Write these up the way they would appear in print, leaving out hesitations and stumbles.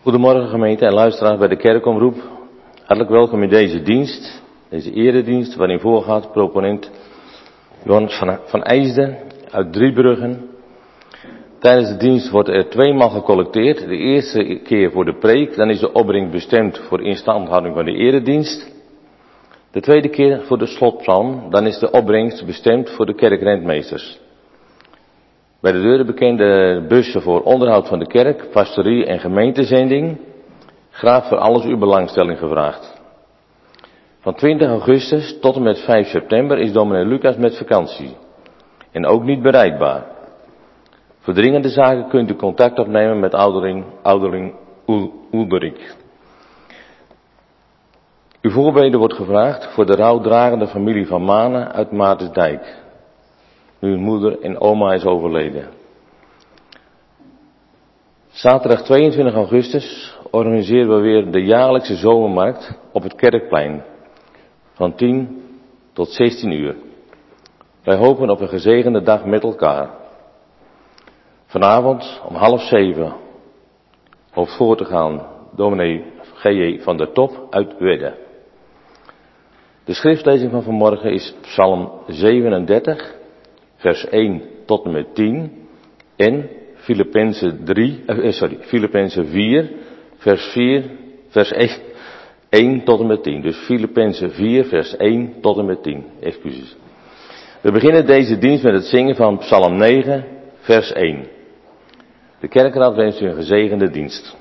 Goedemorgen gemeente en luisteraars bij de kerkomroep. Hartelijk welkom in deze dienst, deze eredienst, waarin voorgaat proponent Johan van IJsden uit Driebruggen. Tijdens de dienst wordt er 2 maal gecollecteerd. De eerste keer voor de preek, dan is de opbrengst bestemd voor instandhouding van de eredienst. De tweede keer voor de slotpsalm, dan is de opbrengst bestemd voor de kerkrentmeesters. Bij de deuren bekende bussen voor onderhoud van de kerk, pastorie en gemeentezending. Graag voor alles uw belangstelling gevraagd. Van 20 augustus tot en met 5 september is dominee Lucas met vakantie. En ook niet bereikbaar. Voor dringende zaken kunt u contact opnemen met ouderling Ulderik. Uw voorbeden wordt gevraagd voor de rouwdragende familie van Manen uit Maartensdijk. Nu hun moeder en oma is overleden. Zaterdag 22 augustus organiseren we weer de jaarlijkse zomermarkt op het Kerkplein. Van 10 tot 16 uur. Wij hopen op een gezegende dag met elkaar. Vanavond om 6:30 hoeft voor te gaan dominee G.J. van der Top uit Wedde. De schriftlezing van vanmorgen is Psalm 37, vers 1 tot en met 10 en Filippenzen 4, vers 1 tot en met 10. Dus Filippenzen 4, vers 1 tot en met 10. Excuses. We beginnen deze dienst met het zingen van Psalm 9, vers 1. De kerkraad wenst u een gezegende dienst.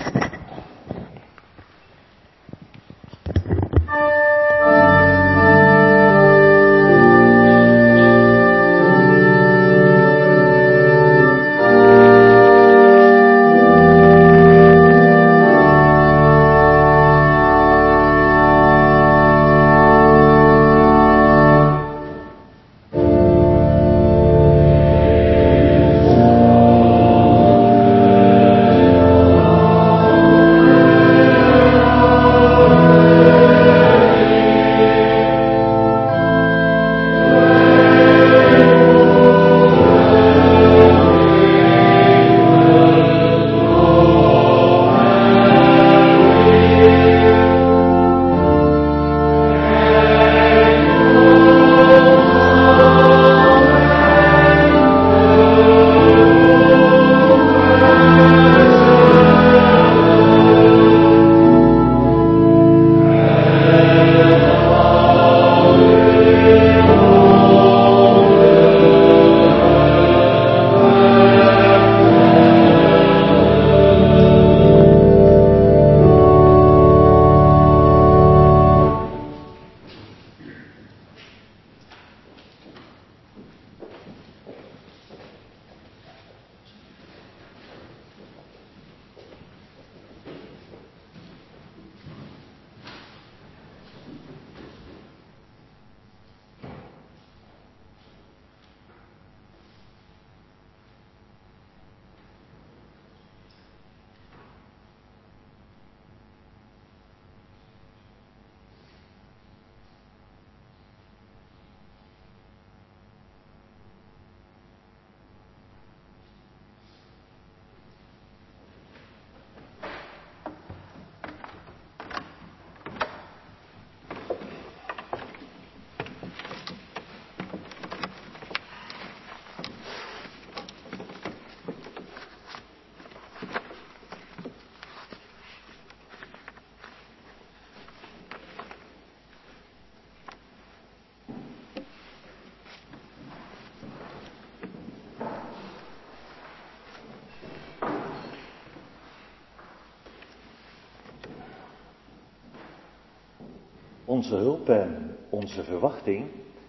Onze hulp en onze verwachting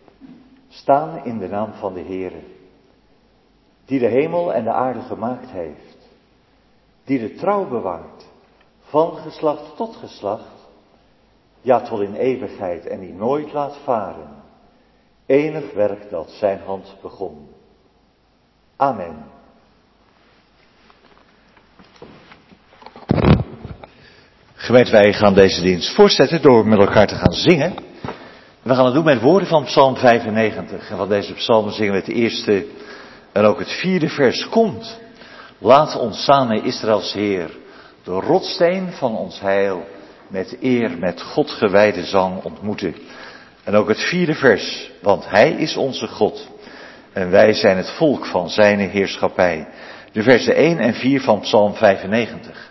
staan in de naam van de Heere, die de hemel en de aarde gemaakt heeft, die de trouw bewaart, van geslacht tot geslacht, ja tot in eeuwigheid en die nooit laat varen, enig werk dat zijn hand begon. Amen. Gemeente, wij gaan deze dienst voortzetten door met elkaar te gaan zingen. We gaan het doen met woorden van Psalm 95. En van deze psalmen zingen we het eerste en ook het 4e vers. Komt, laat ons samen Israëls Heer de rotssteen van ons heil, met eer, met God gewijde zang ontmoeten. En ook het 4e vers, want Hij is onze God en wij zijn het volk van Zijne heerschappij. De versen 1 en 4 van Psalm 95.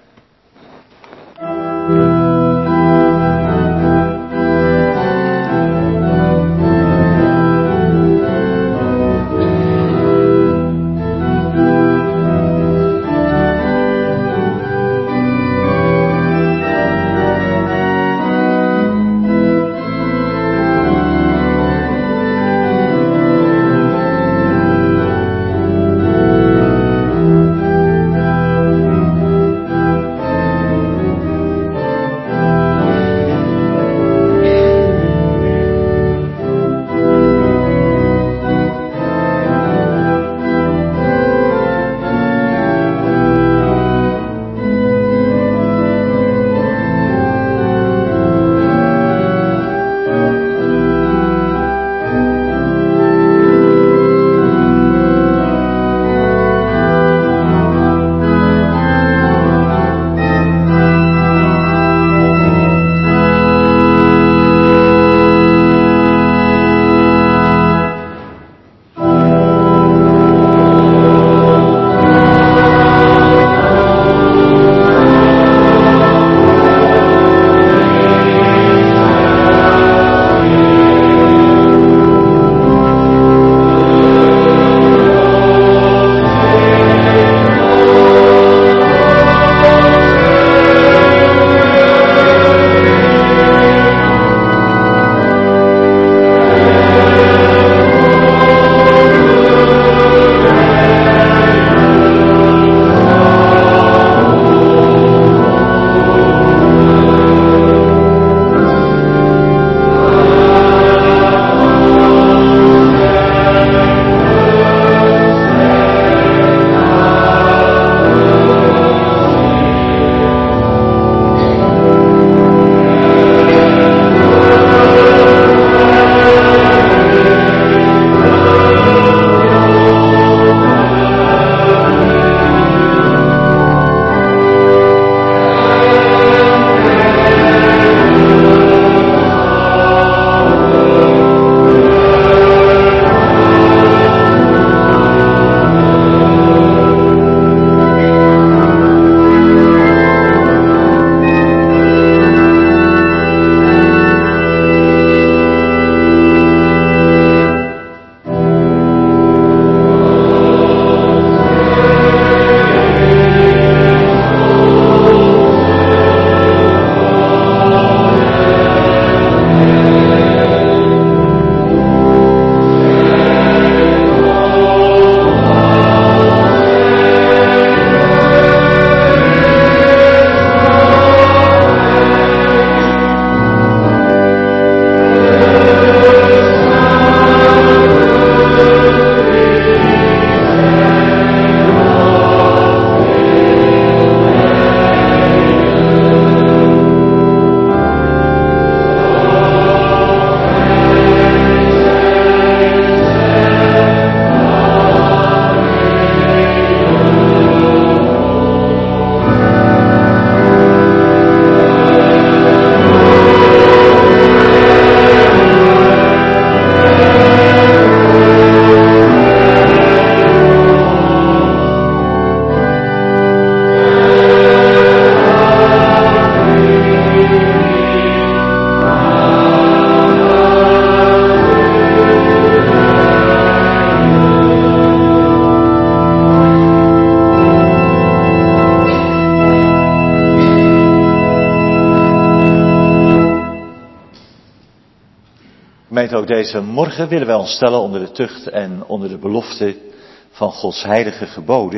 Gemeente, ook deze morgen willen wij ons stellen onder de tucht en onder de belofte van Gods heilige geboden.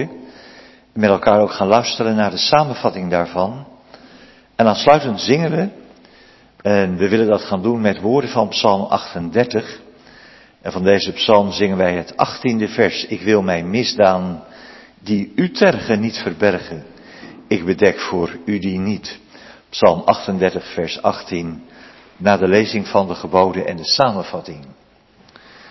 En met elkaar ook gaan luisteren naar de samenvatting daarvan. En aansluitend zingen we. En we willen dat gaan doen met woorden van Psalm 38. En van deze psalm zingen wij het 18e vers. Ik wil mijn misdaan, die u tergen, niet verbergen. Ik bedek voor u die niet. Psalm 38 vers 18. Na de lezing van de geboden en de samenvatting.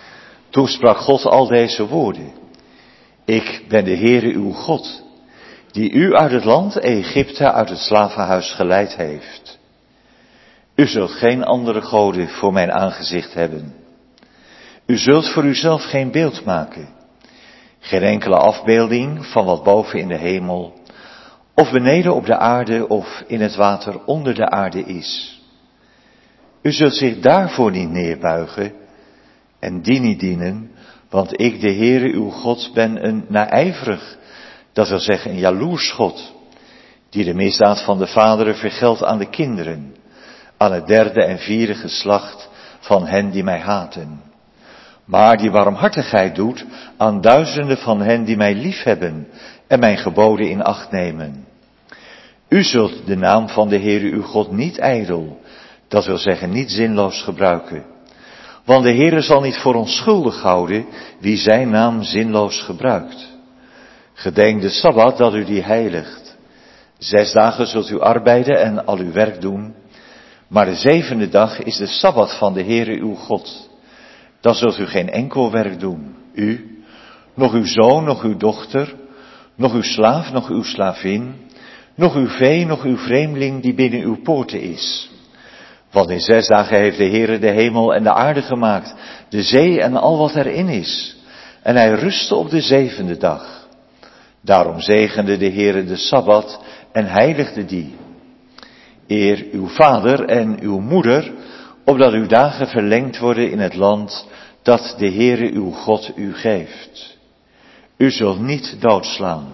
Toen sprak God al deze woorden. Ik ben de Heere uw God, die u uit het land Egypte, uit het slavenhuis geleid heeft. U zult geen andere goden voor mijn aangezicht hebben. U zult voor uzelf geen beeld maken, geen enkele afbeelding van wat boven in de hemel, of beneden op de aarde, of in het water onder de aarde is. U zult zich daarvoor niet neerbuigen en die niet dienen, want ik, de Heere uw God, ben een naijverig, dat wil zeggen een jaloers God, die de misdaad van de vaderen vergeldt aan de kinderen, aan het derde en vierde geslacht van hen die mij haten. Maar die barmhartigheid doet aan duizenden van hen die mij liefhebben en mijn geboden in acht nemen. U zult de naam van de Heere uw God niet ijdel, dat wil zeggen niet zinloos gebruiken. Want de Heere zal niet voor onschuldig houden wie zijn naam zinloos gebruikt. Gedenk de Sabbat dat u die heiligt. 6 dagen zult u arbeiden en al uw werk doen. Maar de 7e dag is de Sabbat van de Heere uw God. Dan zult u geen enkel werk doen. U, nog uw zoon, nog uw dochter, nog uw slaaf, nog uw slavin, nog uw vee, nog uw vreemdeling die binnen uw poorten is. Want in 6 dagen heeft de Heere de hemel en de aarde gemaakt, de zee en al wat erin is. En hij rustte op de 7e dag. Daarom zegende de Heere de Sabbat en heiligde die. Eer uw vader en uw moeder, opdat uw dagen verlengd worden in het land dat de Heere uw God u geeft. U zult niet doodslaan.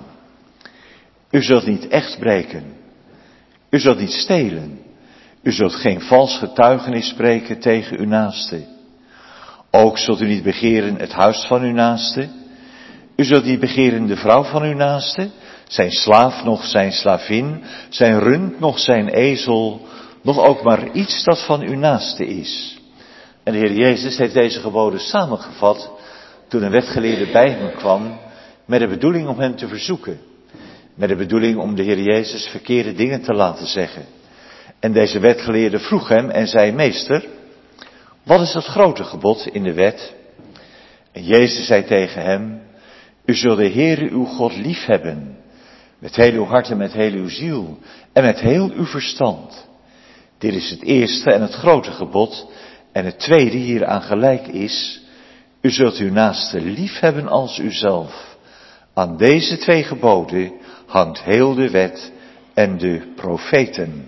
U zult niet echt breken. U zult niet stelen. U zult geen vals getuigenis spreken tegen uw naaste. Ook zult u niet begeren het huis van uw naaste. U zult niet begeren de vrouw van uw naaste, zijn slaaf, noch zijn slavin, zijn rund, noch zijn ezel, nog ook maar iets dat van uw naaste is. En de Heer Jezus heeft deze geboden samengevat toen een wetgeleerde bij hem kwam met de bedoeling om hem te verzoeken. Met de bedoeling om de Heer Jezus verkeerde dingen te laten zeggen. En deze wetgeleerde vroeg hem en zei: Meester, wat is dat grote gebod in de wet? En Jezus zei tegen hem: U zult de Heere uw God liefhebben, met heel uw hart en met heel uw ziel en met heel uw verstand. Dit is het eerste en het grote gebod. En het tweede hieraan gelijk is: U zult uw naaste liefhebben als uzelf. Aan deze 2 geboden hangt heel de wet en de profeten.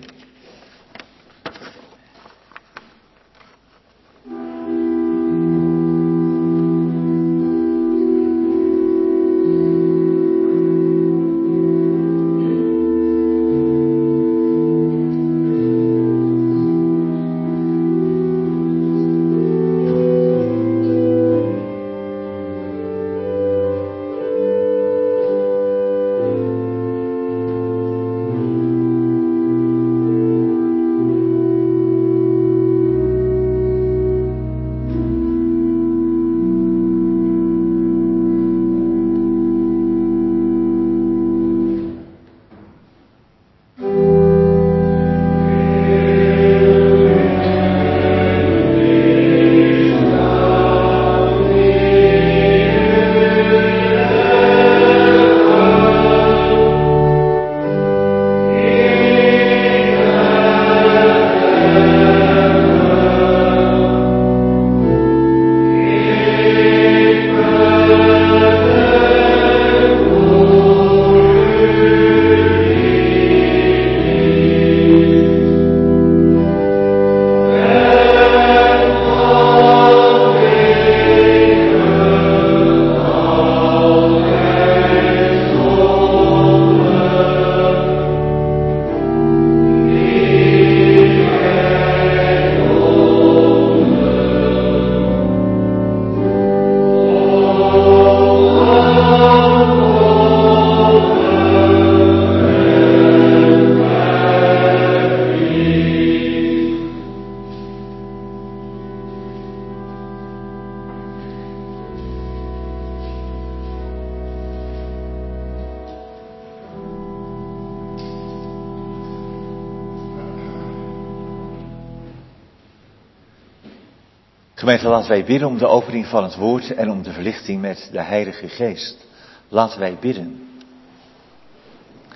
Gemeente, laten wij bidden om de opening van het woord en om de verlichting met de Heilige Geest. Laten wij bidden.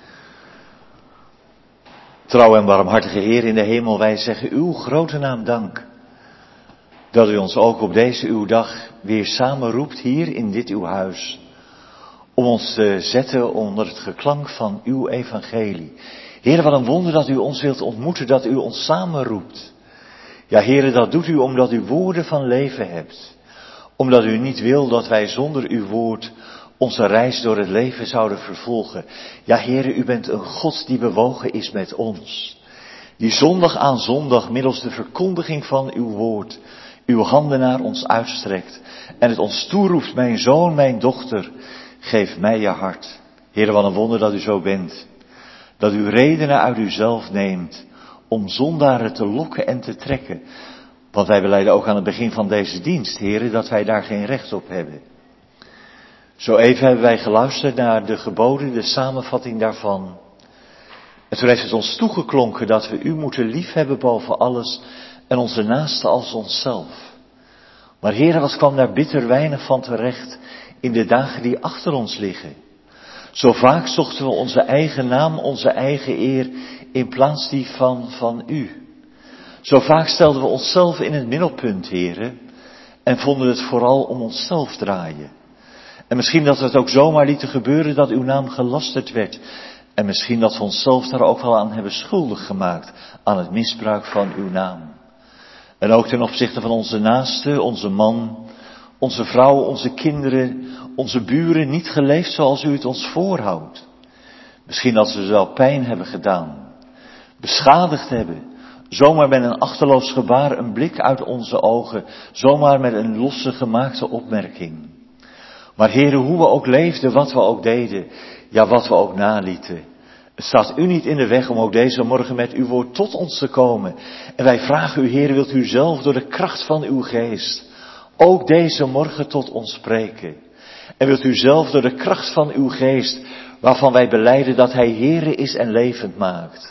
Trouw en barmhartige Heer in de hemel, wij zeggen uw grote naam dank. Dat u ons ook op deze uw dag weer samen roept hier in dit uw huis. Om ons te zetten onder het geklank van uw evangelie. Heer, wat een wonder dat u ons wilt ontmoeten, dat u ons samen roept. Ja, Heer, dat doet u omdat u woorden van leven hebt. Omdat u niet wil dat wij zonder uw woord onze reis door het leven zouden vervolgen. Ja, Heere, u bent een God die bewogen is met ons. Die zondag aan zondag middels de verkondiging van uw woord uw handen naar ons uitstrekt. En het ons toeroept, mijn zoon, mijn dochter, geef mij je hart. Heere, wat een wonder dat u zo bent. Dat u redenen uit uzelf neemt om zondaren te lokken en te trekken. Want wij belijden ook aan het begin van deze dienst, Heere, dat wij daar geen recht op hebben. Zo even hebben wij geluisterd naar de geboden, de samenvatting daarvan. En toen heeft het ons toegeklonken dat we u moeten liefhebben boven alles en onze naaste als onszelf. Maar Heere, wat kwam daar bitter weinig van terecht in de dagen die achter ons liggen. Zo vaak zochten we onze eigen naam, onze eigen eer in plaats die van u. Zo vaak stelden we onszelf in het middelpunt, Heere, en vonden het vooral om onszelf draaien. En misschien dat we het ook zomaar lieten gebeuren dat uw naam gelasterd werd. En misschien dat we onszelf daar ook wel aan hebben schuldig gemaakt, aan het misbruik van uw naam. En ook ten opzichte van onze naasten, onze man, onze vrouw, onze kinderen, onze buren niet geleefd zoals u het ons voorhoudt. Misschien dat ze wel pijn hebben gedaan, beschadigd hebben, zomaar met een achterloos gebaar, een blik uit onze ogen, zomaar met een losse gemaakte opmerking. Maar Heere, hoe we ook leefden, wat we ook deden, ja wat we ook nalieten. Het staat u niet in de weg om ook deze morgen met uw woord tot ons te komen. En wij vragen u, Heere, wilt u zelf door de kracht van uw geest ook deze morgen tot ons spreken. En wilt u zelf door de kracht van uw geest, waarvan wij belijden dat hij Heere is en levend maakt.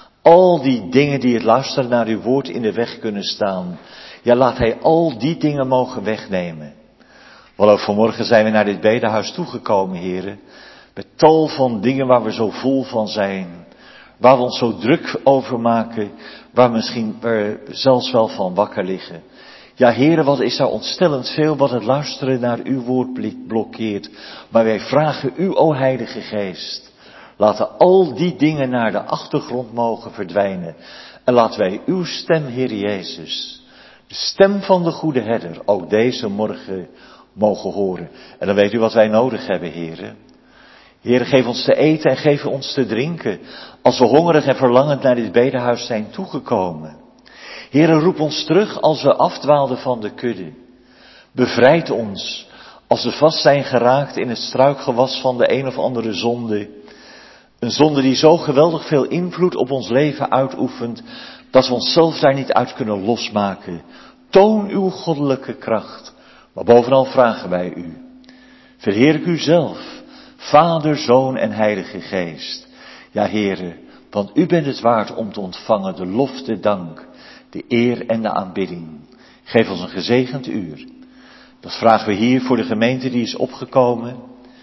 Al die dingen die het luisteren naar uw woord in de weg kunnen staan. Ja, laat hij al die dingen mogen wegnemen. Want ook vanmorgen zijn we naar dit bedehuis toegekomen, Heere. Met tal van dingen waar we zo vol van zijn. Waar we ons zo druk over maken. Waar we zelfs wel van wakker liggen. Ja, Heere, wat is daar ontstellend veel wat het luisteren naar uw woord blokkeert. Maar wij vragen u, o Heilige Geest. Laten al die dingen naar de achtergrond mogen verdwijnen. En laten wij uw stem, Heer Jezus. De stem van de goede herder, ook deze morgen mogen horen. En dan weet u wat wij nodig hebben, Heere. Heere, geef ons te eten en geef ons te drinken, als we hongerig en verlangend naar dit bedehuis zijn toegekomen. Heere, roep ons terug als we afdwaalden van de kudde. Bevrijd ons, als we vast zijn geraakt in het struikgewas van de een of andere zonde. Een zonde die zo geweldig veel invloed op ons leven uitoefent, dat we onszelf daar niet uit kunnen losmaken. Toon uw goddelijke kracht. Maar bovenal vragen wij u. Verheerlijk u zelf, Vader, Zoon en Heilige Geest. Ja, Heere, want u bent het waard om te ontvangen de lof, de dank, de eer en de aanbidding. Geef ons een gezegend uur. Dat vragen we hier voor de gemeente die is opgekomen.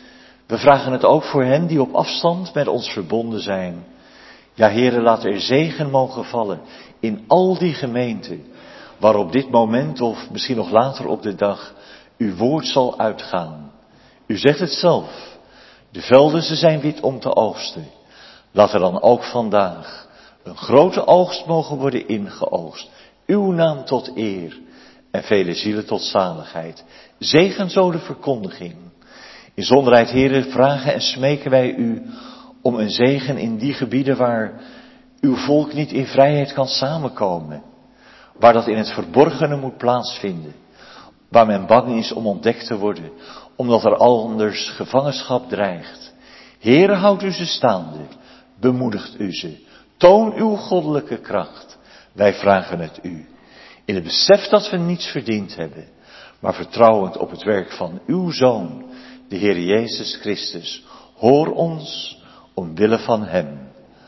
We vragen het ook voor hen die op afstand met ons verbonden zijn. Ja, Heere, laat er zegen mogen vallen in al die gemeenten, waar op dit moment of misschien nog later op de dag uw woord zal uitgaan. U zegt het zelf, de velden ze zijn wit om te oogsten. Laat er dan ook vandaag een grote oogst mogen worden ingeoogst. Uw naam tot eer en vele zielen tot zaligheid. Zegen zo de verkondiging. In zonderheid, Heere, vragen en smeken wij u om een zegen in die gebieden waar uw volk niet in vrijheid kan samenkomen. Waar dat in het verborgene moet plaatsvinden. Waar men bang is om ontdekt te worden. Omdat er anders gevangenschap dreigt. Heere, houdt u ze staande. Bemoedigt u ze. Toon uw goddelijke kracht. Wij vragen het u. In het besef dat we niets verdiend hebben. Maar vertrouwend op het werk van uw Zoon, de Heer Jezus Christus. Hoor ons omwille van hem.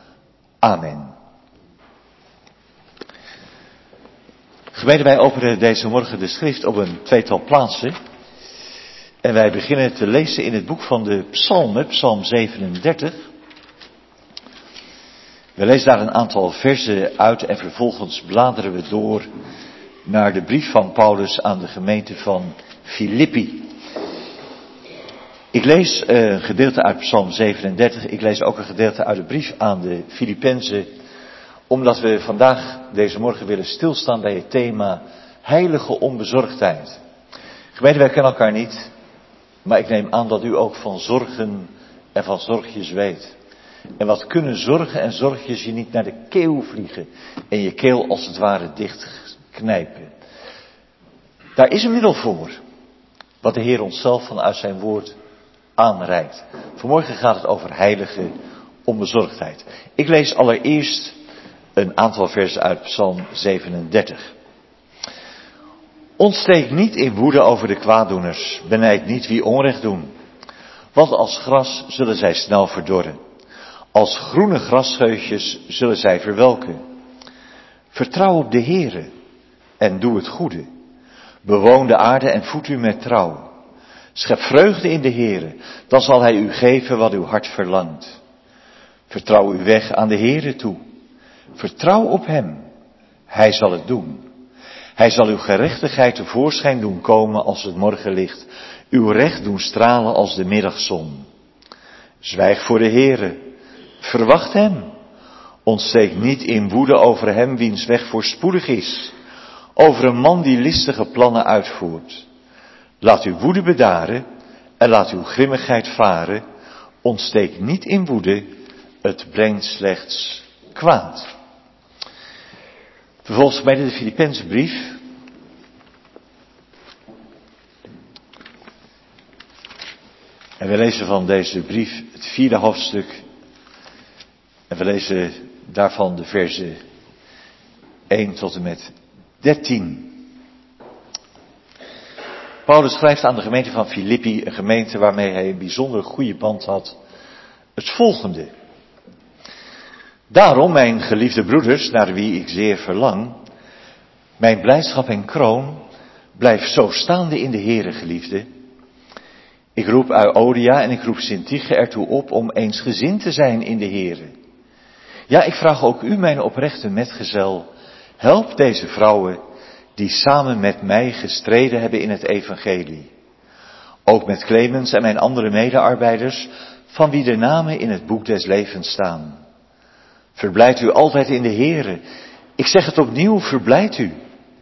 Amen. Gemeente, wij openen deze morgen de schrift op een tweetal plaatsen. En wij beginnen te lezen in het boek van de Psalmen, Psalm 37. We lezen daar een aantal versen uit en vervolgens bladeren we door naar de brief van Paulus aan de gemeente van Filippi. Ik lees een gedeelte uit Psalm 37, ik lees ook een gedeelte uit de brief aan de Filippenzen, omdat we vandaag, deze morgen, willen stilstaan bij het thema heilige onbezorgdheid. Gemeente, wij kennen elkaar niet, maar ik neem aan dat u ook van zorgen en van zorgjes weet. En wat kunnen zorgen en zorgjes je niet naar de keel vliegen en je keel als het ware dichtknijpen. Daar is een middel voor, wat de Heer onszelf vanuit zijn woord aanreikt. Vanmorgen gaat het over heilige onbezorgdheid. Ik lees allereerst een aantal versen uit Psalm 37. Ontsteek niet in woede over de kwaaddoeners, benijd niet wie onrecht doen. Want als gras zullen zij snel verdorren. Als groene grasscheutjes zullen zij verwelken. Vertrouw op de Heere en doe het goede. Bewoon de aarde en voed u met trouw. Schep vreugde in de Heere, dan zal Hij u geven wat uw hart verlangt. Vertrouw uw weg aan de Heere toe. Vertrouw op Hem, Hij zal het doen. Hij zal uw gerechtigheid tevoorschijn doen komen als het morgenlicht, uw recht doen stralen als de middagzon. Zwijg voor de Heere, verwacht Hem. Ontsteek niet in woede over hem wiens weg voorspoedig is, over een man die listige plannen uitvoert. Laat uw woede bedaren en laat uw grimmigheid varen. Ontsteek niet in woede, het brengt slechts kwaad. Vervolgens bij de Filippense brief. En we lezen van deze brief het 4e hoofdstuk. En we lezen daarvan de versen 1 tot en met 13. Paulus schrijft aan de gemeente van Filippi, een gemeente waarmee hij een bijzonder goede band had, het volgende. Daarom, mijn geliefde broeders, naar wie ik zeer verlang, mijn blijdschap en kroon, blijf zo staande in de Heere, geliefde. Ik roep Euodia en ik roep Syntyche ertoe op om eensgezind te zijn in de Heere. Ja, ik vraag ook u, mijn oprechte metgezel, help deze vrouwen die samen met mij gestreden hebben in het evangelie. Ook met Clemens en mijn andere medearbeiders, van wie de namen in het boek des levens staan. Verblijd u altijd in de Heere. Ik zeg het opnieuw, verblijd u.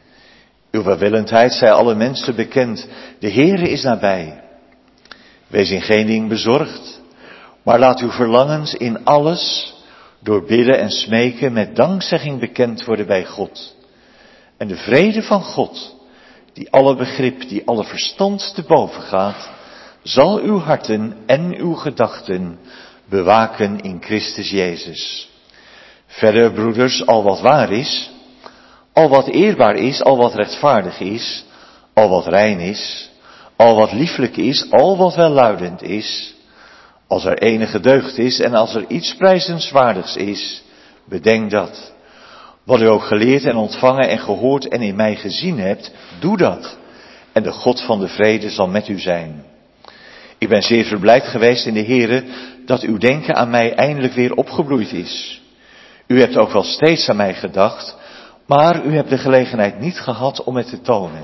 Uw welwillendheid zij alle mensen bekend. De Heere is nabij. Wees in geen ding bezorgd, maar laat uw verlangens in alles door bidden en smeken met dankzegging bekend worden bij God. En de vrede van God, die alle begrip, die alle verstand te boven gaat, zal uw harten en uw gedachten bewaken in Christus Jezus. Verder, broeders, al wat waar is, al wat eerbaar is, al wat rechtvaardig is, al wat rein is, al wat lieflijk is, al wat welluidend is, als er enige deugd is en als er iets prijzenswaardigs is, bedenk dat. Wat u ook geleerd en ontvangen en gehoord en in mij gezien hebt, doe dat. En de God van de vrede zal met u zijn. Ik ben zeer verblijd geweest in de Heere dat uw denken aan mij eindelijk weer opgebloeid is. U hebt ook wel steeds aan mij gedacht, maar u hebt de gelegenheid niet gehad om het te tonen.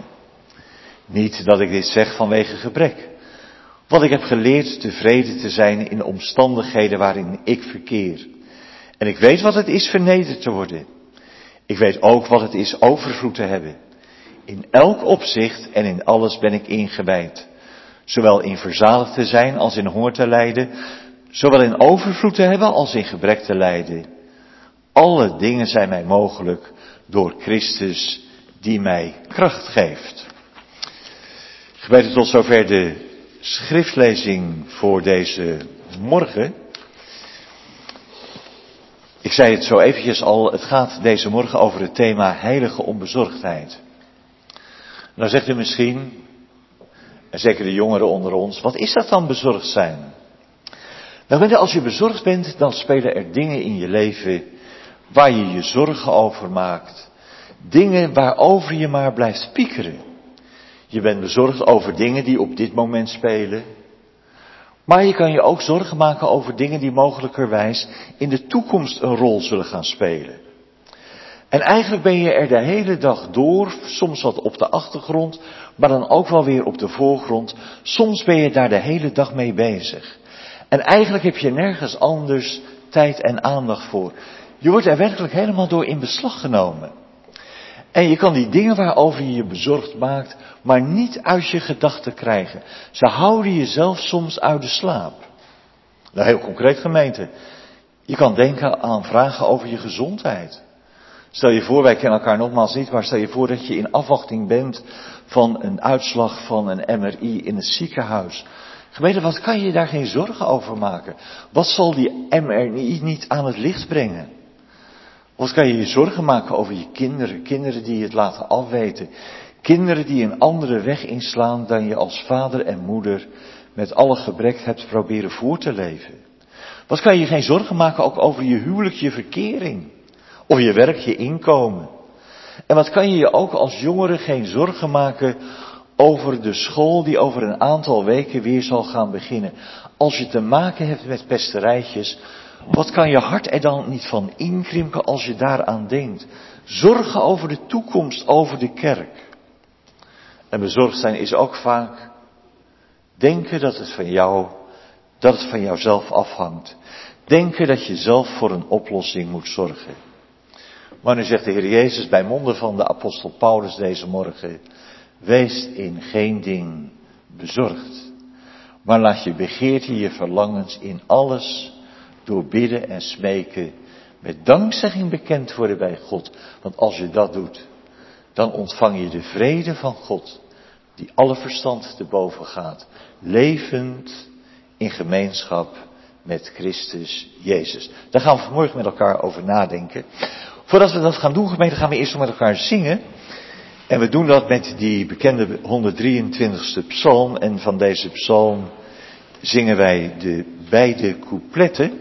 Niet dat ik dit zeg vanwege gebrek, want ik heb geleerd tevreden te zijn in omstandigheden waarin ik verkeer. En ik weet wat het is vernederd te worden. Ik weet ook wat het is overvloed te hebben. In elk opzicht en in alles ben ik ingewijd. Zowel in verzadigd te zijn als in honger te lijden. Zowel in overvloed te hebben als in gebrek te lijden. Alle dingen zijn mij mogelijk door Christus die mij kracht geeft. Gemeente, tot zover de schriftlezing voor deze morgen. Ik zei het zo eventjes al, het gaat deze morgen over het thema heilige onbezorgdheid. Nou zegt u misschien, en zeker de jongeren onder ons, wat is dat dan bezorgd zijn? Nou, als je bezorgd bent, dan spelen er dingen in je leven waar je je zorgen over maakt. Dingen waarover je maar blijft piekeren. Je bent bezorgd over dingen die op dit moment spelen. Maar je kan je ook zorgen maken over dingen die mogelijkerwijs in de toekomst een rol zullen gaan spelen. En eigenlijk ben je er de hele dag door, soms wat op de achtergrond, maar dan ook wel weer op de voorgrond. Soms ben je daar de hele dag mee bezig. En eigenlijk heb je nergens anders tijd en aandacht voor. Je wordt er werkelijk helemaal door in beslag genomen. En je kan die dingen waarover je je bezorgd maakt, maar niet uit je gedachten krijgen. Ze houden je zelf soms uit de slaap. Nou, heel concreet gemeente. Je kan denken aan vragen over je gezondheid. Stel je voor, wij kennen elkaar nogmaals niet, maar stel je voor dat je in afwachting bent van een uitslag van een MRI in het ziekenhuis. Gemeente, wat kan je daar geen zorgen over maken? Wat zal die MRI niet aan het licht brengen? Wat kan je je zorgen maken over je kinderen? Kinderen die je het laten afweten. Kinderen die een andere weg inslaan dan je als vader en moeder met alle gebrek hebt proberen voor te leven. Wat kan je geen zorgen maken ook over je huwelijk, je verkering? Of je werk, je inkomen? En wat kan je je ook als jongere geen zorgen maken over de school die over een aantal weken weer zal gaan beginnen? Als je te maken hebt met pesterijtjes, wat kan je hart er dan niet van inkrimpen als je daaraan denkt? Zorgen over de toekomst, over de kerk. En bezorgd zijn is ook vaak denken dat het van jouzelf afhangt. Denken dat je zelf voor een oplossing moet zorgen. Maar nu zegt de Heer Jezus bij monden van de apostel Paulus deze morgen: wees in geen ding bezorgd, maar laat je begeerte, je verlangens in alles door bidden en smeken met dankzegging bekend worden bij God. Want als je dat doet, dan ontvang je de vrede van God, die alle verstand te boven gaat, levend in gemeenschap met Christus Jezus. Daar gaan we vanmorgen met elkaar over nadenken. Voordat we dat gaan doen, gemeente, gaan we eerst met elkaar zingen. En we doen dat met die bekende 123ste psalm. En van deze psalm zingen wij de beide coupletten.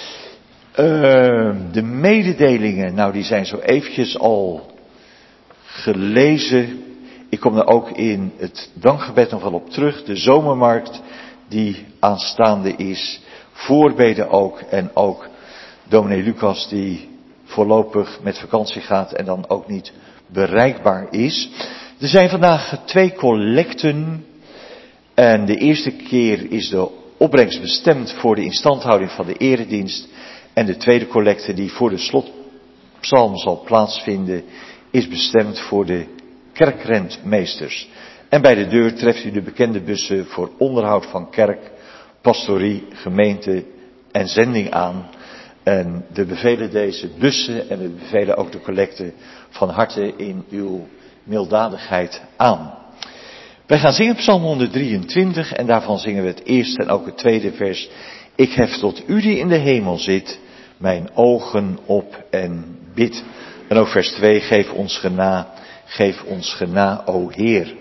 De mededelingen, nou die zijn zo eventjes al gelezen. Ik kom er ook in het dankgebed nog wel op terug. De zomermarkt die aanstaande is. Voorbeden ook. En ook dominee Lucas die voorlopig met vakantie gaat en dan ook niet bereikbaar is. Er zijn vandaag 2 collecten. En de eerste keer is de opbrengst bestemd voor de instandhouding van de eredienst. En de tweede collecte die voor de slotpsalm zal plaatsvinden is bestemd voor de kerkrentmeesters. En bij de deur treft u de bekende bussen voor onderhoud van kerk, pastorie, gemeente en zending aan. En we bevelen deze bussen en we bevelen ook de collecte van harte in uw milddadigheid aan. Wij gaan zingen Psalm 123 en daarvan zingen we het eerste en ook het tweede vers. Ik hef tot u die in de hemel zit, mijn ogen op en bid. En ook vers 2, geef ons gena, o Heer.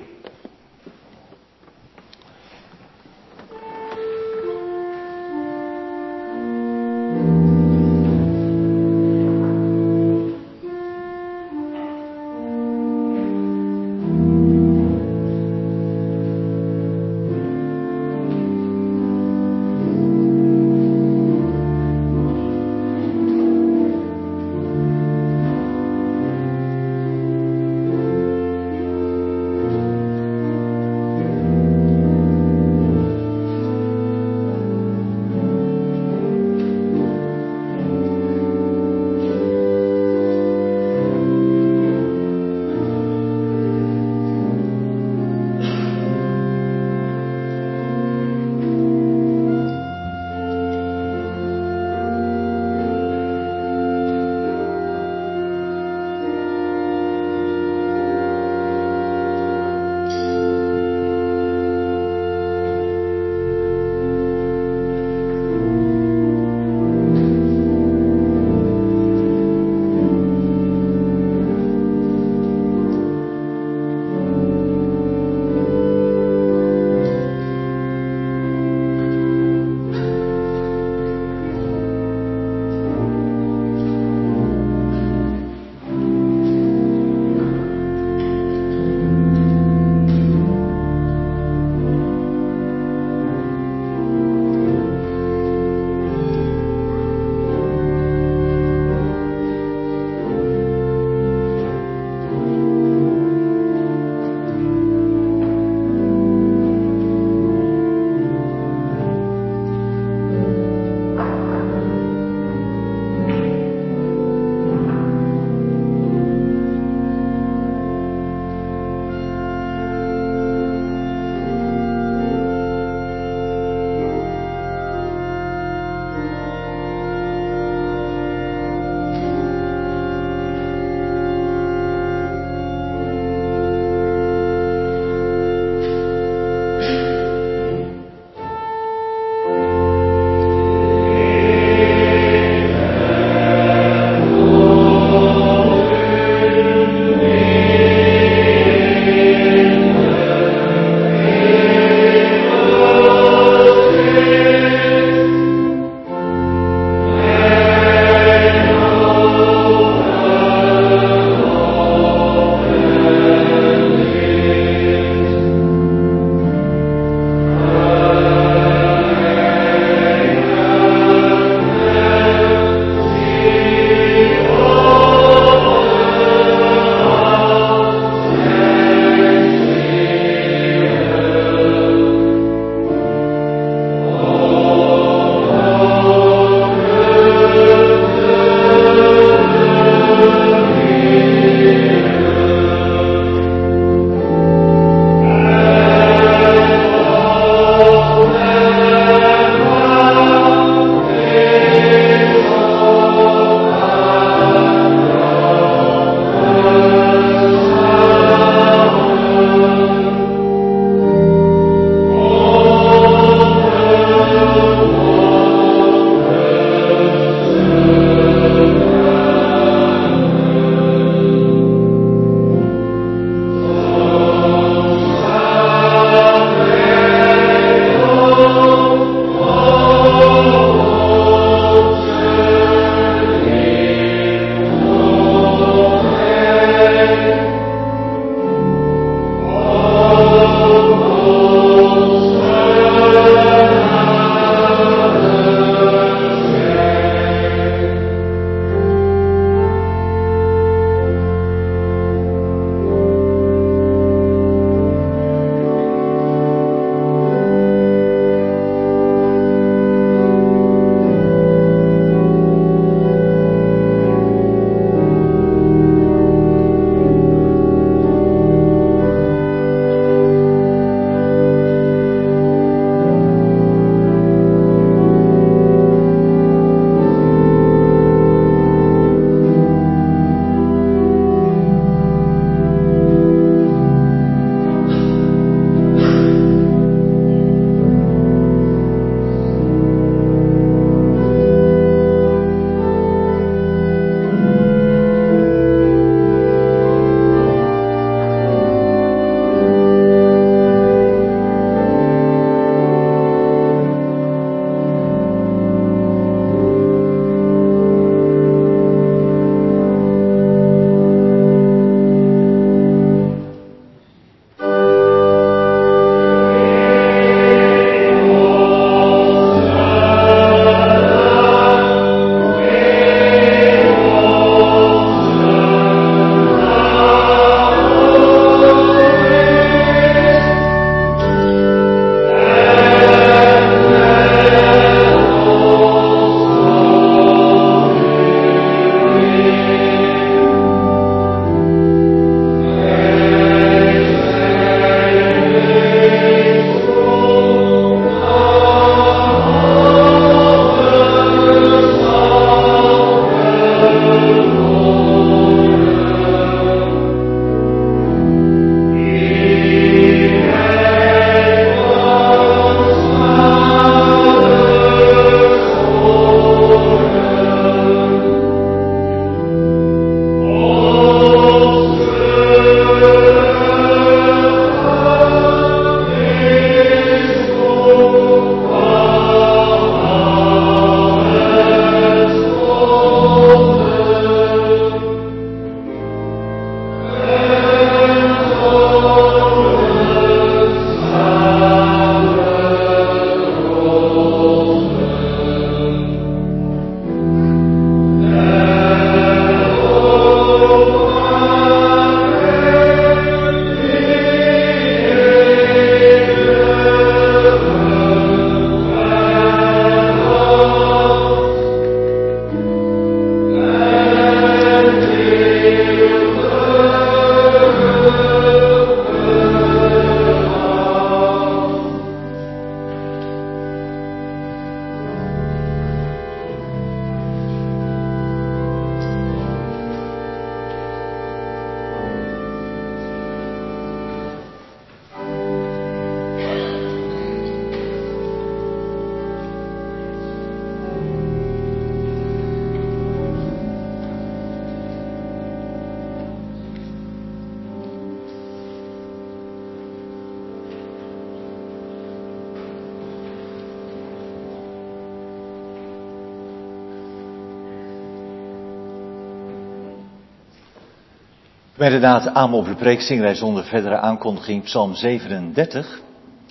Met de daad aan op de preek zingen wij zonder verdere aankondiging Psalm 37.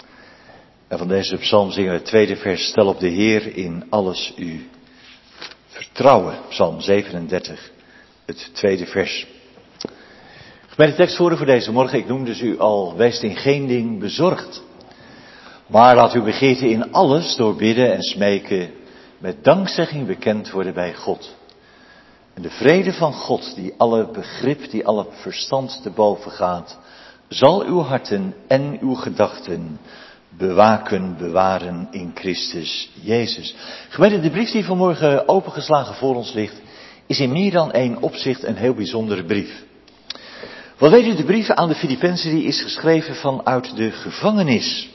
En van deze psalm zingen we het tweede vers. Stel op de Heer in alles uw vertrouwen. Psalm 37, het tweede vers. Bij de tekstwoorden voor deze morgen, ik noemde u al, wees in geen ding bezorgd. Maar laat uw begeerte in alles door bidden en smeken met dankzegging bekend worden bij God. En de vrede van God, die alle begrip, die alle verstand te boven gaat, zal uw harten en uw gedachten bewaken, bewaren in Christus Jezus. Gemeente, de brief die vanmorgen opengeslagen voor ons ligt, is in meer dan één opzicht een heel bijzondere brief. Wel weet u, de brief aan de Filippenzen die is geschreven vanuit de gevangenis.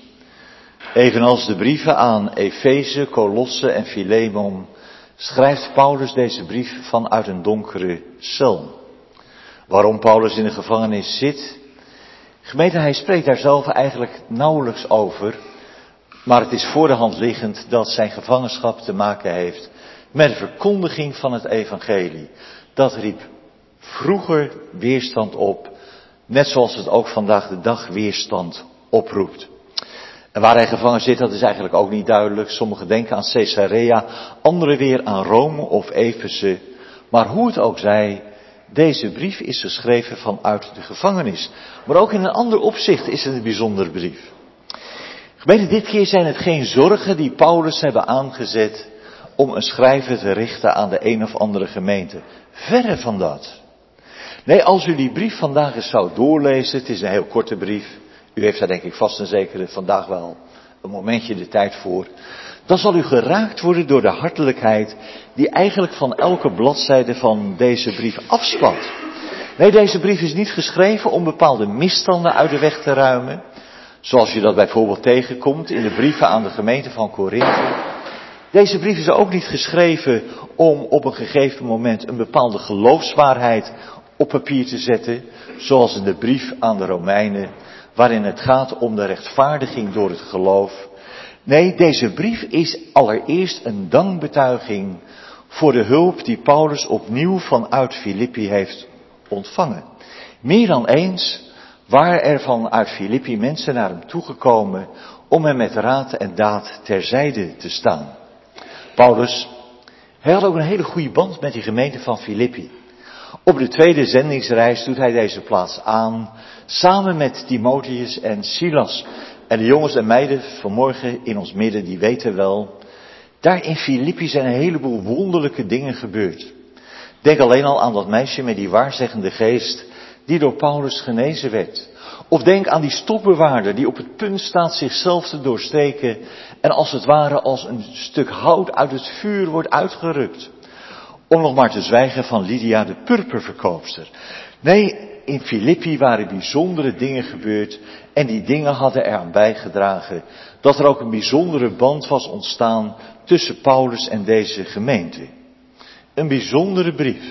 Evenals de brieven aan Efeze, Kolosse en Filemon schrijft Paulus deze brief vanuit een donkere cel. Waarom Paulus in de gevangenis zit? Gemeente, hij spreekt daar zelf eigenlijk nauwelijks over. Maar het is voor de hand liggend dat zijn gevangenschap te maken heeft met de verkondiging van het evangelie. Dat riep vroeger weerstand op, net zoals het ook vandaag de dag weerstand oproept. En waar hij gevangen zit, dat is eigenlijk ook niet duidelijk. Sommigen denken aan Caesarea, anderen weer aan Rome of Efeze. Maar hoe het ook zij, deze brief is geschreven vanuit de gevangenis. Maar ook in een ander opzicht is het een bijzondere brief. Gemeente, dit keer zijn het geen zorgen die Paulus hebben aangezet om een schrijver te richten aan de een of andere gemeente. Verre van dat. Nee, als u die brief vandaag eens zou doorlezen, het is een heel korte brief. U heeft daar denk ik vast en zeker vandaag wel een momentje de tijd voor. Dan zal u geraakt worden door de hartelijkheid die eigenlijk van elke bladzijde van deze brief afspat. Nee, deze brief is niet geschreven om bepaalde misstanden uit de weg te ruimen. Zoals je dat bijvoorbeeld tegenkomt in de brieven aan de gemeente van Korinthe. Deze brief is ook niet geschreven om op een gegeven moment een bepaalde geloofswaarheid op papier te zetten. Zoals in de brief aan de Romeinen, waarin het gaat om de rechtvaardiging door het geloof. Nee, deze brief is allereerst een dankbetuiging voor de hulp die Paulus opnieuw vanuit Filippi heeft ontvangen. Meer dan eens waren er vanuit Filippi mensen naar hem toegekomen om hem met raad en daad terzijde te staan. Paulus, hij had ook een hele goede band met die gemeente van Filippi. Op de tweede zendingsreis doet hij deze plaats aan, samen met Timotheus en Silas. En de jongens en meiden vanmorgen in ons midden, die weten wel, daar in Filippi zijn een heleboel wonderlijke dingen gebeurd. Denk alleen al aan dat meisje met die waarzeggende geest, die door Paulus genezen werd. Of denk aan die stokbewaarder die op het punt staat zichzelf te doorsteken en als het ware als een stuk hout uit het vuur wordt uitgerukt. Om nog maar te zwijgen van Lydia de purperverkoopster. Nee, in Filippi waren bijzondere dingen gebeurd en die dingen hadden eraan bijgedragen dat er ook een bijzondere band was ontstaan tussen Paulus en deze gemeente. Een bijzondere brief.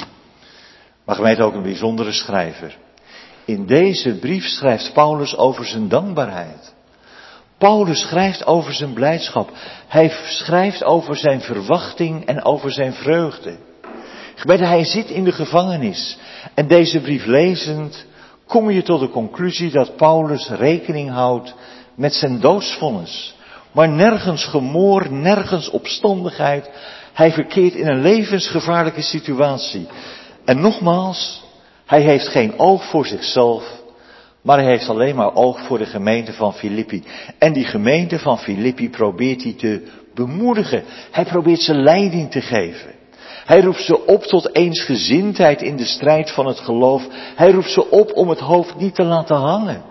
Maar gemeente ook een bijzondere schrijver. In deze brief schrijft Paulus over zijn dankbaarheid. Paulus schrijft over zijn blijdschap. Hij schrijft over zijn verwachting en over zijn vreugde. Gemeente, hij zit in de gevangenis. En deze brief lezend kom je tot de conclusie dat Paulus rekening houdt met zijn doodsvonnis. Maar nergens gemoor, nergens opstandigheid. Hij verkeert in een levensgevaarlijke situatie. En nogmaals, hij heeft geen oog voor zichzelf, maar hij heeft alleen maar oog voor de gemeente van Filippi. En die gemeente van Filippi probeert hij te bemoedigen. Hij probeert ze leiding te geven. Hij roept ze op tot eensgezindheid in de strijd van het geloof. Hij roept ze op om het hoofd niet te laten hangen.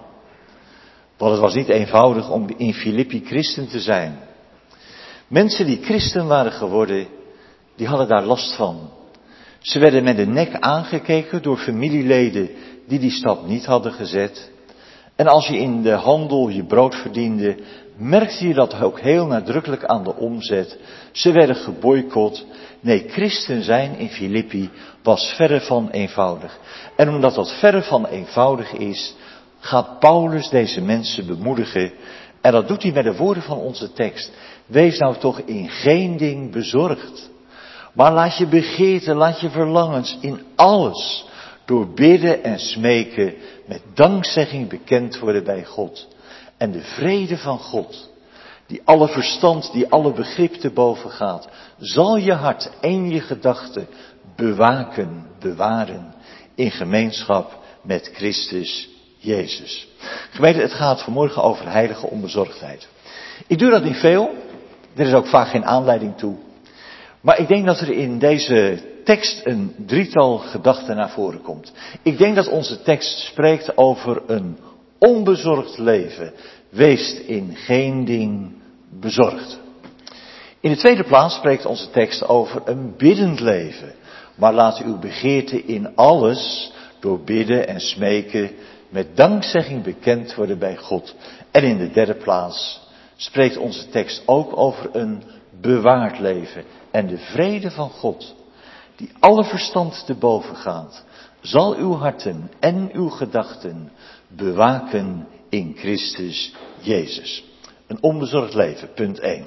Want het was niet eenvoudig om in Filippi christen te zijn. Mensen die christen waren geworden, die hadden daar last van. Ze werden met de nek aangekeken door familieleden die die stap niet hadden gezet. En als je in de handel je brood verdiende, merkte je dat ook heel nadrukkelijk aan de omzet. Ze werden geboycott. Nee, christen zijn in Filippi was verre van eenvoudig. En omdat dat verre van eenvoudig is, gaat Paulus deze mensen bemoedigen. En dat doet hij met de woorden van onze tekst. Wees nou toch in geen ding bezorgd. Maar laat je begeerten, laat je verlangens in alles door bidden en smeken met dankzegging bekend worden bij God. En de vrede van God, die alle verstand, die alle begrip te boven gaat, zal je hart en je gedachten bewaken, bewaren in gemeenschap met Christus Jezus. Gemeente, het gaat vanmorgen over heilige onbezorgdheid. Ik doe dat niet veel, er is ook vaak geen aanleiding toe. Maar ik denk dat er in deze tekst een drietal gedachten naar voren komt. Ik denk dat onze tekst spreekt over een onbezorgd leven. Wees in geen ding bezorgd. In de tweede plaats spreekt onze tekst over een biddend leven. Maar laat uw begeerte in alles door bidden en smeken met dankzegging bekend worden bij God. En in de derde plaats spreekt onze tekst ook over een bewaard leven. En de vrede van God, die alle verstand te boven gaat, zal uw harten en uw gedachten bewaken in Christus Jezus. Een onbezorgd leven, punt 1.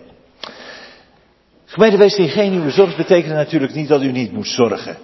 Gemeente, wees in geen uw bezorgd betekent natuurlijk niet dat u niet moet zorgen.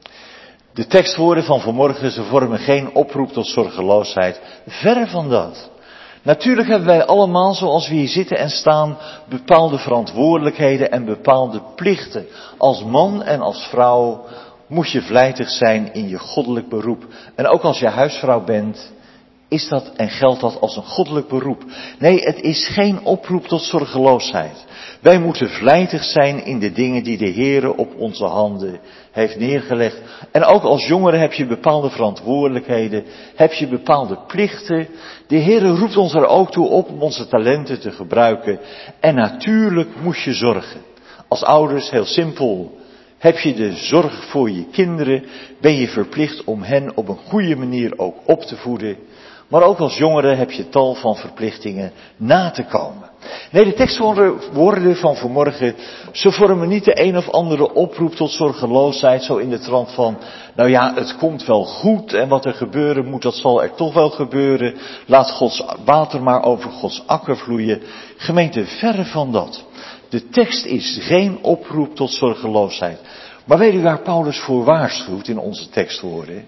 De tekstwoorden van vanmorgen, ze vormen geen oproep tot zorgeloosheid. Verre van dat. Natuurlijk hebben wij allemaal, zoals we hier zitten en staan, bepaalde verantwoordelijkheden en bepaalde plichten. Als man en als vrouw moet je vlijtig zijn in je goddelijk beroep. En ook als je huisvrouw bent, is dat en geldt dat als een goddelijk beroep. Nee, het is geen oproep tot zorgeloosheid. Wij moeten vlijtig zijn in de dingen die de Heere op onze handen heeft neergelegd. En ook als jongere heb je bepaalde verantwoordelijkheden, heb je bepaalde plichten. De Heere roept ons er ook toe op om onze talenten te gebruiken. En natuurlijk moet je zorgen. Als ouders, heel simpel, heb je de zorg voor je kinderen, ben je verplicht om hen op een goede manier ook op te voeden. Maar ook als jongere heb je tal van verplichtingen na te komen. Nee, de tekstwoorden van vanmorgen, ze vormen niet de een of andere oproep tot zorgeloosheid, zo in de trant van, nou ja, het komt wel goed en wat er gebeuren moet, dat zal er toch wel gebeuren. Laat Gods water maar over Gods akker vloeien. Gemeente, verre van dat. De tekst is geen oproep tot zorgeloosheid. Maar weet u waar Paulus voor waarschuwt in onze tekstwoorden?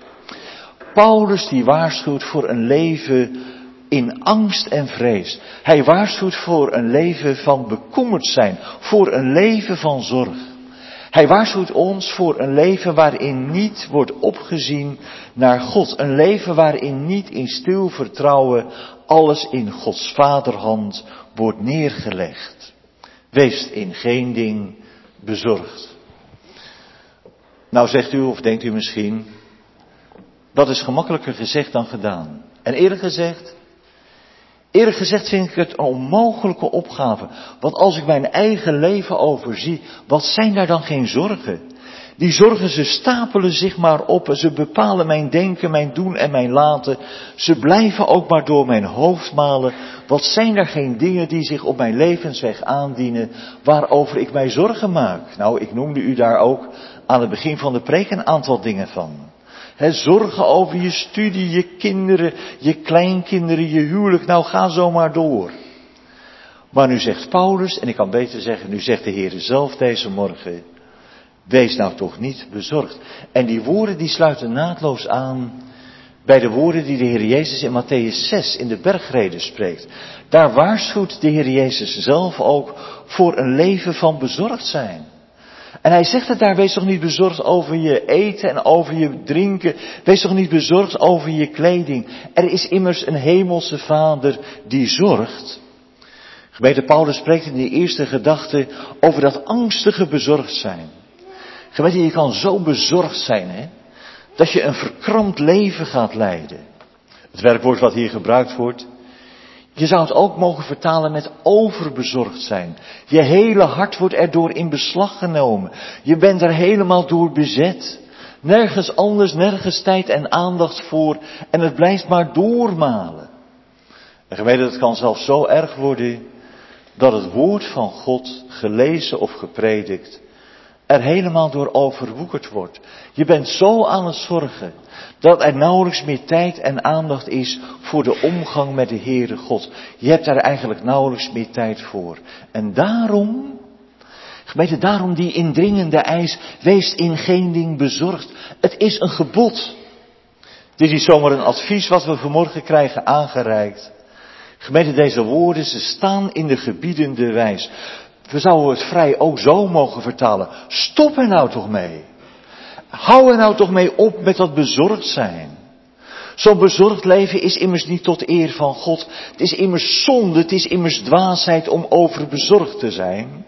Paulus die waarschuwt voor een leven in angst en vrees. Hij waarschuwt voor een leven van bekommerd zijn, voor een leven van zorg. Hij waarschuwt ons voor een leven waarin niet wordt opgezien naar God. Een leven waarin niet in stil vertrouwen alles in Gods vaderhand wordt neergelegd. Wees in geen ding bezorgd. Nou zegt u of denkt u misschien, dat is gemakkelijker gezegd dan gedaan. En eerlijk gezegd vind ik het een onmogelijke opgave. Want als ik mijn eigen leven overzie, wat zijn daar dan geen zorgen? Die zorgen, ze stapelen zich maar op. Ze bepalen mijn denken, mijn doen en mijn laten. Ze blijven ook maar door mijn hoofd malen. Wat zijn er geen dingen die zich op mijn levensweg aandienen, waarover ik mij zorgen maak? Nou, ik noemde u daar ook aan het begin van de preek een aantal dingen van. Zorgen over je studie, je kinderen, je kleinkinderen, je huwelijk. Nou, ga zo maar door. Maar nu zegt Paulus, en ik kan beter zeggen, nu zegt de Heer zelf deze morgen, wees nou toch niet bezorgd. En die woorden die sluiten naadloos aan bij de woorden die de Heer Jezus in Mattheüs 6 in de bergrede spreekt. Daar waarschuwt de Heer Jezus zelf ook voor een leven van bezorgd zijn. En hij zegt het daar, wees toch niet bezorgd over je eten en over je drinken. Wees toch niet bezorgd over je kleding. Er is immers een hemelse Vader die zorgt. Gemeente, Paulus spreekt in de eerste gedachte over dat angstige bezorgd zijn. Gemeente, je kan zo bezorgd zijn, hè, dat je een verkrampt leven gaat leiden. Het werkwoord wat hier gebruikt wordt, je zou het ook mogen vertalen met overbezorgd zijn. Je hele hart wordt erdoor in beslag genomen. Je bent er helemaal door bezet. Nergens anders, nergens tijd en aandacht voor. En het blijft maar doormalen. En gemeente, het kan zelfs zo erg worden dat het woord van God, gelezen of gepredikt, er helemaal door overwoekerd wordt. Je bent zo aan het zorgen dat er nauwelijks meer tijd en aandacht is voor de omgang met de Heere God. Je hebt daar eigenlijk nauwelijks meer tijd voor. En daarom, gemeente, daarom die indringende eis, wees in geen ding bezorgd. Het is een gebod. Het is niet zomaar een advies wat we vanmorgen krijgen aangereikt. Gemeente, deze woorden, ze staan in de gebiedende wijs. We zouden het vrij ook zo mogen vertalen. Stop er nou toch mee. Hou er nou toch mee op met dat bezorgd zijn. Zo'n bezorgd leven is immers niet tot eer van God. Het is immers zonde, het is immers dwaasheid om overbezorgd te zijn.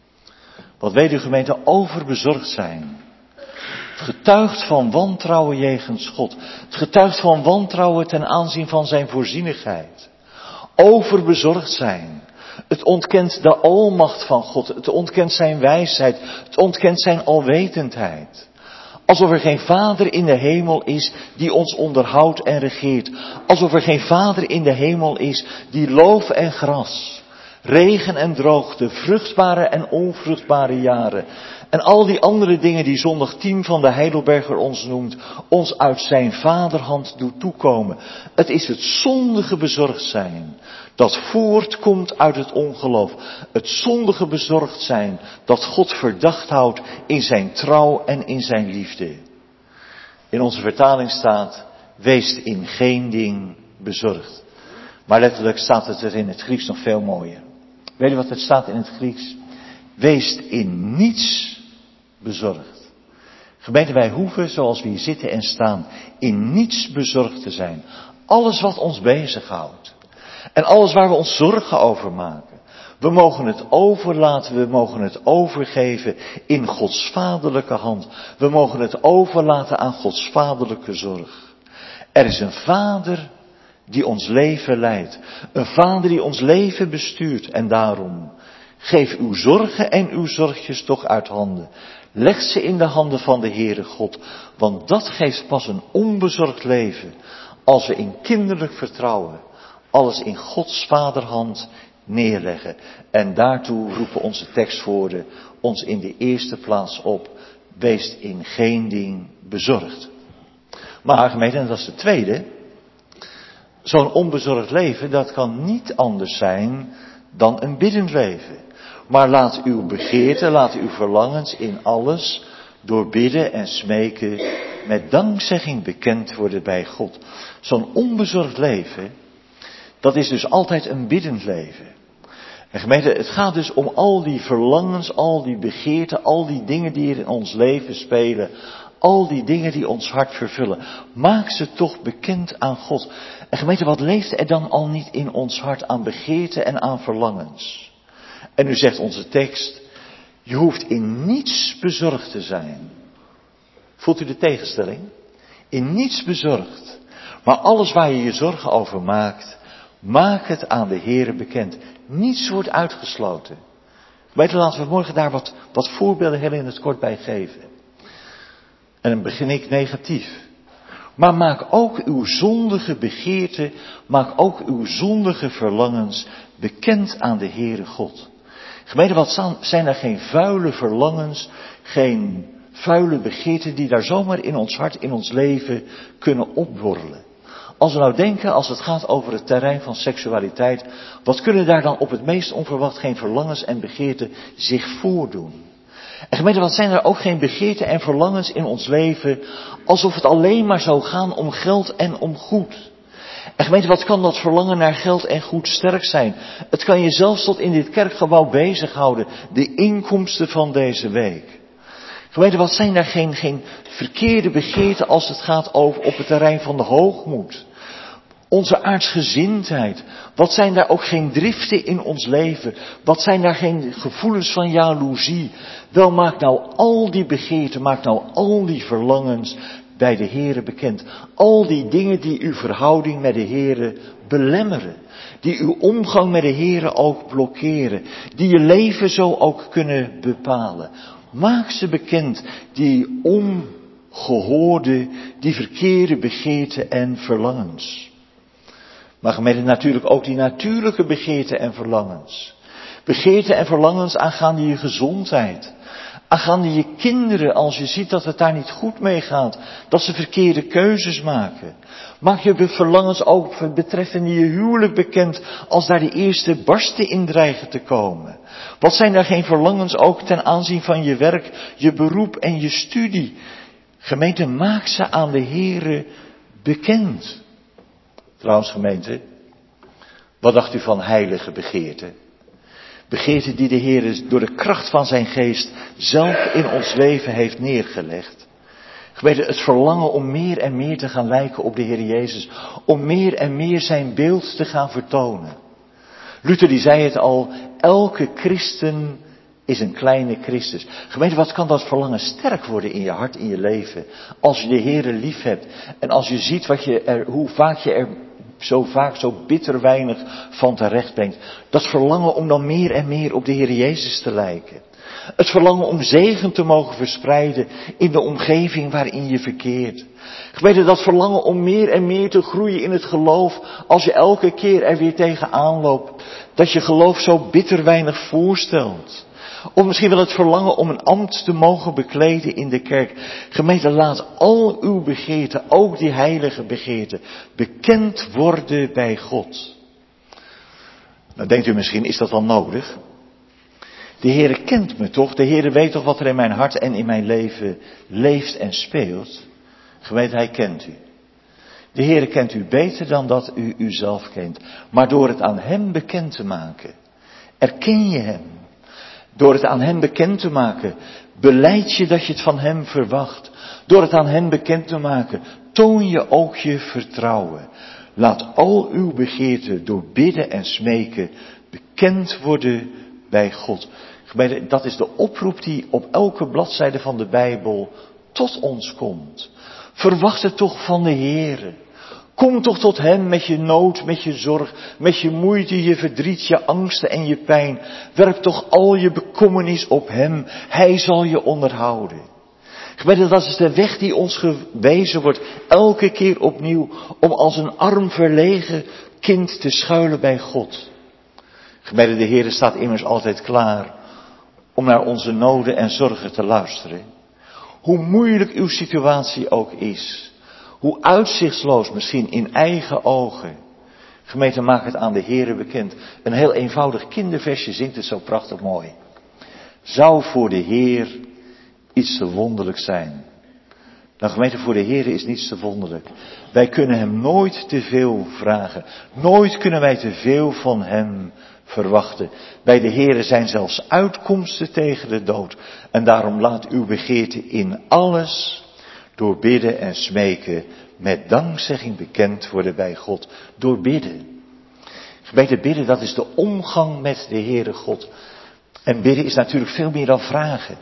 Wat weet u gemeente, overbezorgd zijn. Het getuigt van wantrouwen jegens God. Het getuigt van wantrouwen ten aanzien van zijn voorzienigheid. Overbezorgd zijn. Het ontkent de almacht van God. Het ontkent zijn wijsheid. Het ontkent zijn alwetendheid. Alsof er geen Vader in de hemel is die ons onderhoudt en regeert. Alsof er geen Vader in de hemel is die loof en gras, regen en droogte, vruchtbare en onvruchtbare jaren en al die andere dingen die zondag 10 van de Heidelberger ons noemt, ons uit zijn vaderhand doet toekomen. Het is het zondige bezorgd zijn dat voortkomt uit het ongeloof. Het zondige bezorgd zijn dat God verdacht houdt in zijn trouw en in zijn liefde. In onze vertaling staat, wees in geen ding bezorgd. Maar letterlijk staat het er in het Grieks nog veel mooier. Weet je wat het staat in het Grieks? Wees in niets bezorgd. Gemeente, wij hoeven, zoals we hier zitten en staan, in niets bezorgd te zijn. Alles wat ons bezighoudt. En alles waar we ons zorgen over maken. We mogen het overlaten, we mogen het overgeven in Gods vaderlijke hand. We mogen het overlaten aan Gods vaderlijke zorg. Er is een Vader die ons leven leidt. Een Vader die ons leven bestuurt. En daarom, geef uw zorgen en uw zorgjes toch uit handen. Leg ze in de handen van de Heere God. Want dat geeft pas een onbezorgd leven. Als we in kinderlijk vertrouwen alles in Gods vaderhand neerleggen. En daartoe roepen onze tekstwoorden ons in de eerste plaats op. Wees in geen ding bezorgd. Maar gemeente, en dat is de tweede. Zo'n onbezorgd leven, dat kan niet anders zijn dan een biddend leven. Maar laat uw begeerte, laat uw verlangens in alles door bidden en smeken met dankzegging bekend worden bij God. Zo'n onbezorgd leven, dat is dus altijd een biddend leven. En gemeente, het gaat dus om al die verlangens, al die begeerten, al die dingen die er in ons leven spelen. Al die dingen die ons hart vervullen. Maak ze toch bekend aan God. En gemeente, wat leeft er dan al niet in ons hart aan begeerten en aan verlangens? En nu zegt onze tekst, je hoeft in niets bezorgd te zijn. Voelt u de tegenstelling? In niets bezorgd. Maar alles waar je je zorgen over maakt, maak het aan de Heere bekend. Niets wordt uitgesloten. Gemeente, laten we morgen daar wat voorbeelden heel in het kort bij geven. En dan begin ik negatief. Maar maak ook uw zondige begeerten, maak ook uw zondige verlangens bekend aan de Heere God. Gemeente, wat zijn er geen vuile verlangens, geen vuile begeerten die daar zomaar in ons hart, in ons leven kunnen opborrelen. Als we nou denken, als het gaat over het terrein van seksualiteit, wat kunnen daar dan op het meest onverwacht geen verlangens en begeerten zich voordoen? En gemeente, wat zijn er ook geen begeerten en verlangens in ons leven, alsof het alleen maar zou gaan om geld en om goed. En gemeente, wat kan dat verlangen naar geld en goed sterk zijn? Het kan je zelfs tot in dit kerkgebouw bezighouden, de inkomsten van deze week. Gemeente, wat zijn daar geen verkeerde begeerten als het gaat over op het terrein van de hoogmoed? Onze aardsgezindheid. Wat zijn daar ook geen driften in ons leven? Wat zijn daar geen gevoelens van jaloezie? Wel, maak nou al die begeerten, maak nou al die verlangens bij de Heere bekend. Al die dingen die uw verhouding met de Heere belemmeren. Die uw omgang met de Heere ook blokkeren. Die je leven zo ook kunnen bepalen. Maak ze bekend, die ongehoorde, die verkeerde begeerten en verlangens. Maar gemeente, natuurlijk ook die natuurlijke begeerten en verlangens. Begeerten en verlangens aangaande je gezondheid. Aangaande je kinderen, als je ziet dat het daar niet goed mee gaat. Dat ze verkeerde keuzes maken. Maak je verlangens ook betreffende je huwelijk bekend, als daar de eerste barsten in dreigen te komen. Wat zijn daar geen verlangens ook ten aanzien van je werk, je beroep en je studie? Gemeente, maak ze aan de Heere bekend. Trouwens gemeente, wat dacht u van heilige begeerten? Begeerten die de Heer door de kracht van zijn geest zelf in ons leven heeft neergelegd. Gemeente, het verlangen om meer en meer te gaan lijken op de Heer Jezus. Om meer en meer zijn beeld te gaan vertonen. Luther die zei het al, elke christen is een kleine Christus. Gemeente, wat kan dat verlangen sterk worden in je hart, in je leven. Als je de Heere lief hebt. En als je ziet hoe vaak je er zo bitter weinig van terecht brengt. Dat verlangen om dan meer en meer op de Heer Jezus te lijken. Het verlangen om zegen te mogen verspreiden in de omgeving waarin je verkeert. Gemeente, dat verlangen om meer en meer te groeien in het geloof. Als je elke keer er weer tegenaan loopt. Dat je geloof zo bitter weinig voorstelt. Of misschien wel het verlangen om een ambt te mogen bekleden in de kerk. Gemeente, laat al uw begeerten, ook die heilige begeerten, bekend worden bij God. Nou denkt u misschien, is dat dan nodig? De Heere kent me toch? De Heere weet toch wat er in mijn hart en in mijn leven leeft en speelt? Gemeente, Hij kent u. De Heere kent u beter dan dat u uzelf kent. Maar door het aan Hem bekend te maken, erken je Hem. Door het aan Hem bekend te maken, belijd je dat je het van Hem verwacht. Door het aan Hem bekend te maken, toon je ook je vertrouwen. Laat al uw begeerten door bidden en smeken bekend worden bij God. Gemeente, dat is de oproep die op elke bladzijde van de Bijbel tot ons komt. Verwacht het toch van de Heere. Kom toch tot Hem met je nood, met je zorg, met je moeite, je verdriet, je angsten en je pijn. Werp toch al je bekommernis op Hem. Hij zal je onderhouden. Gemeente, dat is de weg die ons gewezen wordt, elke keer opnieuw, om als een arm verlegen kind te schuilen bij God. Gemeente, de Heere staat immers altijd klaar om naar onze noden en zorgen te luisteren. Hoe moeilijk uw situatie ook is. Hoe uitzichtsloos misschien in eigen ogen. Gemeente, maak het aan de Heere bekend. Een heel eenvoudig kinderversje zingt het zo prachtig mooi. Zou voor de Heer iets te wonderlijk zijn? Nou gemeente, voor de Heere is niets te wonderlijk. Wij kunnen Hem nooit te veel vragen. Nooit kunnen wij te veel van Hem verwachten. Bij de Heere zijn zelfs uitkomsten tegen de dood. En daarom laat uw begeerte in alles door bidden en smeken met dankzegging bekend worden bij God. Door bidden. Gemeente, bidden, dat is de omgang met de Heere God. En bidden is natuurlijk veel meer dan vragen.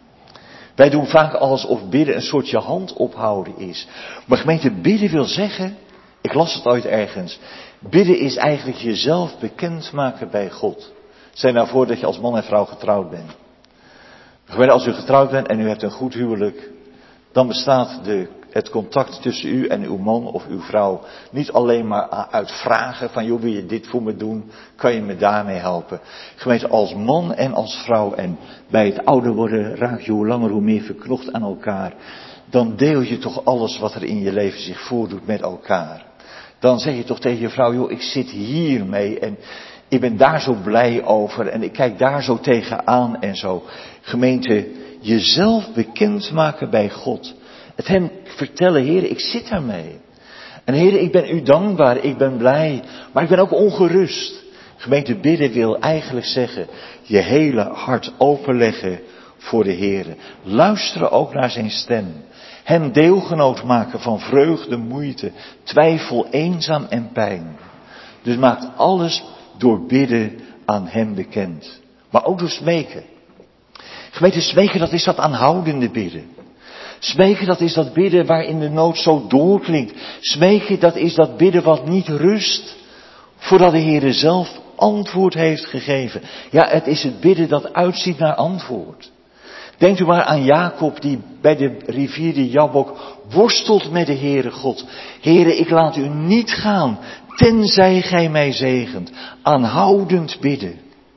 Wij doen vaak alsof bidden een soort je hand ophouden is. Maar gemeente, bidden wil zeggen, ik las het ooit ergens, bidden is eigenlijk jezelf bekendmaken bij God. Stel nou voor dat je als man en vrouw getrouwd bent. Gemeente, als u getrouwd bent en u hebt een goed huwelijk, dan bestaat het contact tussen u en uw man of uw vrouw niet alleen maar uit vragen van, joh, wil je dit voor me doen? Kan je me daarmee helpen? Gemeente, als man en als vrouw, en bij het ouder worden raak je hoe langer hoe meer verknocht aan elkaar. Dan deel je toch alles wat er in je leven zich voordoet met elkaar. Dan zeg je toch tegen je vrouw, joh, ik zit hier mee en ik ben daar zo blij over en ik kijk daar zo tegenaan en zo. Gemeente, jezelf bekendmaken bij God. Het Hem vertellen, Heer, ik zit daarmee. En Heer, ik ben u dankbaar, ik ben blij, maar ik ben ook ongerust. Gemeente, bidden wil eigenlijk zeggen, je hele hart openleggen voor de Heer. Luisteren ook naar zijn stem. Hem deelgenoot maken van vreugde, moeite, twijfel, eenzaam en pijn. Dus maakt alles door bidden aan Hem bekend. Maar ook door smeken. Gemeente, smeken, dat is dat aanhoudende bidden. Smeken, dat is dat bidden waarin de nood zo doorklinkt. Smeken, dat is dat bidden wat niet rust voordat de Heere zelf antwoord heeft gegeven. Ja, het is het bidden dat uitziet naar antwoord. Denkt u maar aan Jacob die bij de rivier de Jabbok worstelt met de Heere God. Heere, ik laat u niet gaan, tenzij gij mij zegent. Aanhoudend bidden.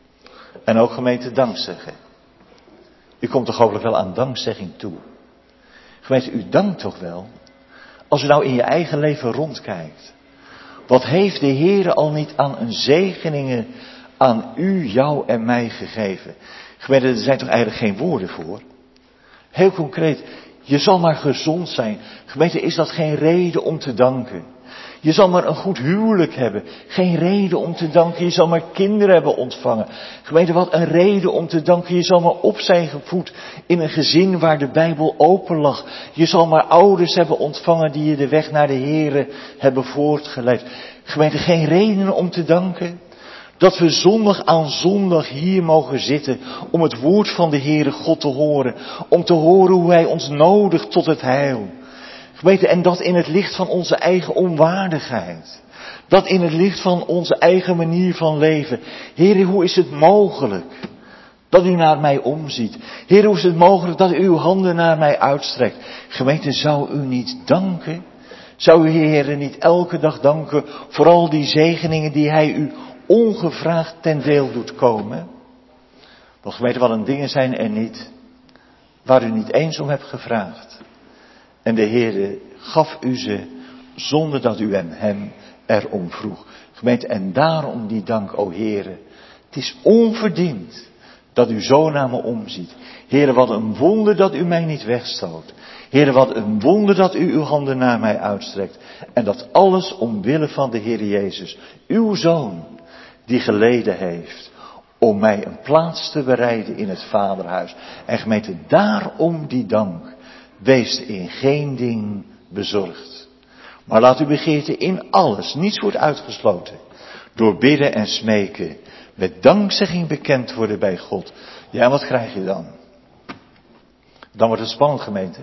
En ook gemeente dankzeggen. U komt toch hopelijk wel aan dankzegging toe. Gemeente, u dankt toch wel? Als u nou in je eigen leven rondkijkt. Wat heeft de Heere al niet aan een zegeningen aan u, jou en mij gegeven? Gemeente, er zijn toch eigenlijk geen woorden voor? Heel concreet, Je zal maar gezond zijn. Gemeente, is dat geen reden om te danken? Je zal maar een goed huwelijk hebben. Geen reden om te danken. Je zal maar kinderen hebben ontvangen. Gemeente, wat een reden om te danken. Je zal maar op zijn gevoed in een gezin waar de Bijbel open lag. Je zal maar ouders hebben ontvangen die je de weg naar de Here hebben voortgeleid. Gemeente, geen reden om te danken. Dat we zondag aan zondag hier mogen zitten om het woord van de Heere God te horen. Om te horen hoe Hij ons nodigt tot het heil. Gemeente, en dat in het licht van onze eigen onwaardigheid. Dat in het licht van onze eigen manier van leven. Heere, hoe is het mogelijk dat u naar mij omziet? Heere, hoe is het mogelijk dat u uw handen naar mij uitstrekt? Gemeente, zou u niet danken? Zou u, Heere, niet elke dag danken voor al die zegeningen die Hij u ongevraagd ten deel doet komen? Want gemeente, wat een dingen zijn er niet waar u niet eens om hebt gevraagd. En de Heere gaf u ze zonder dat u hem erom vroeg. Gemeente, en daarom die dank, o Heere. Het is onverdiend dat u zo naar me omziet. Heere, wat een wonder dat u mij niet wegstoot. Heere, wat een wonder dat u uw handen naar mij uitstrekt. En dat alles omwille van de Heere Jezus, uw Zoon, die geleden heeft om mij een plaats te bereiden in het Vaderhuis. En gemeente, daarom die dank. Wees in geen ding bezorgd. Maar laat uw begeerte in alles, niets wordt uitgesloten. Door bidden en smeken, met dankzegging bekend worden bij God. Ja, en wat krijg je dan? Dan wordt het spannend, gemeente.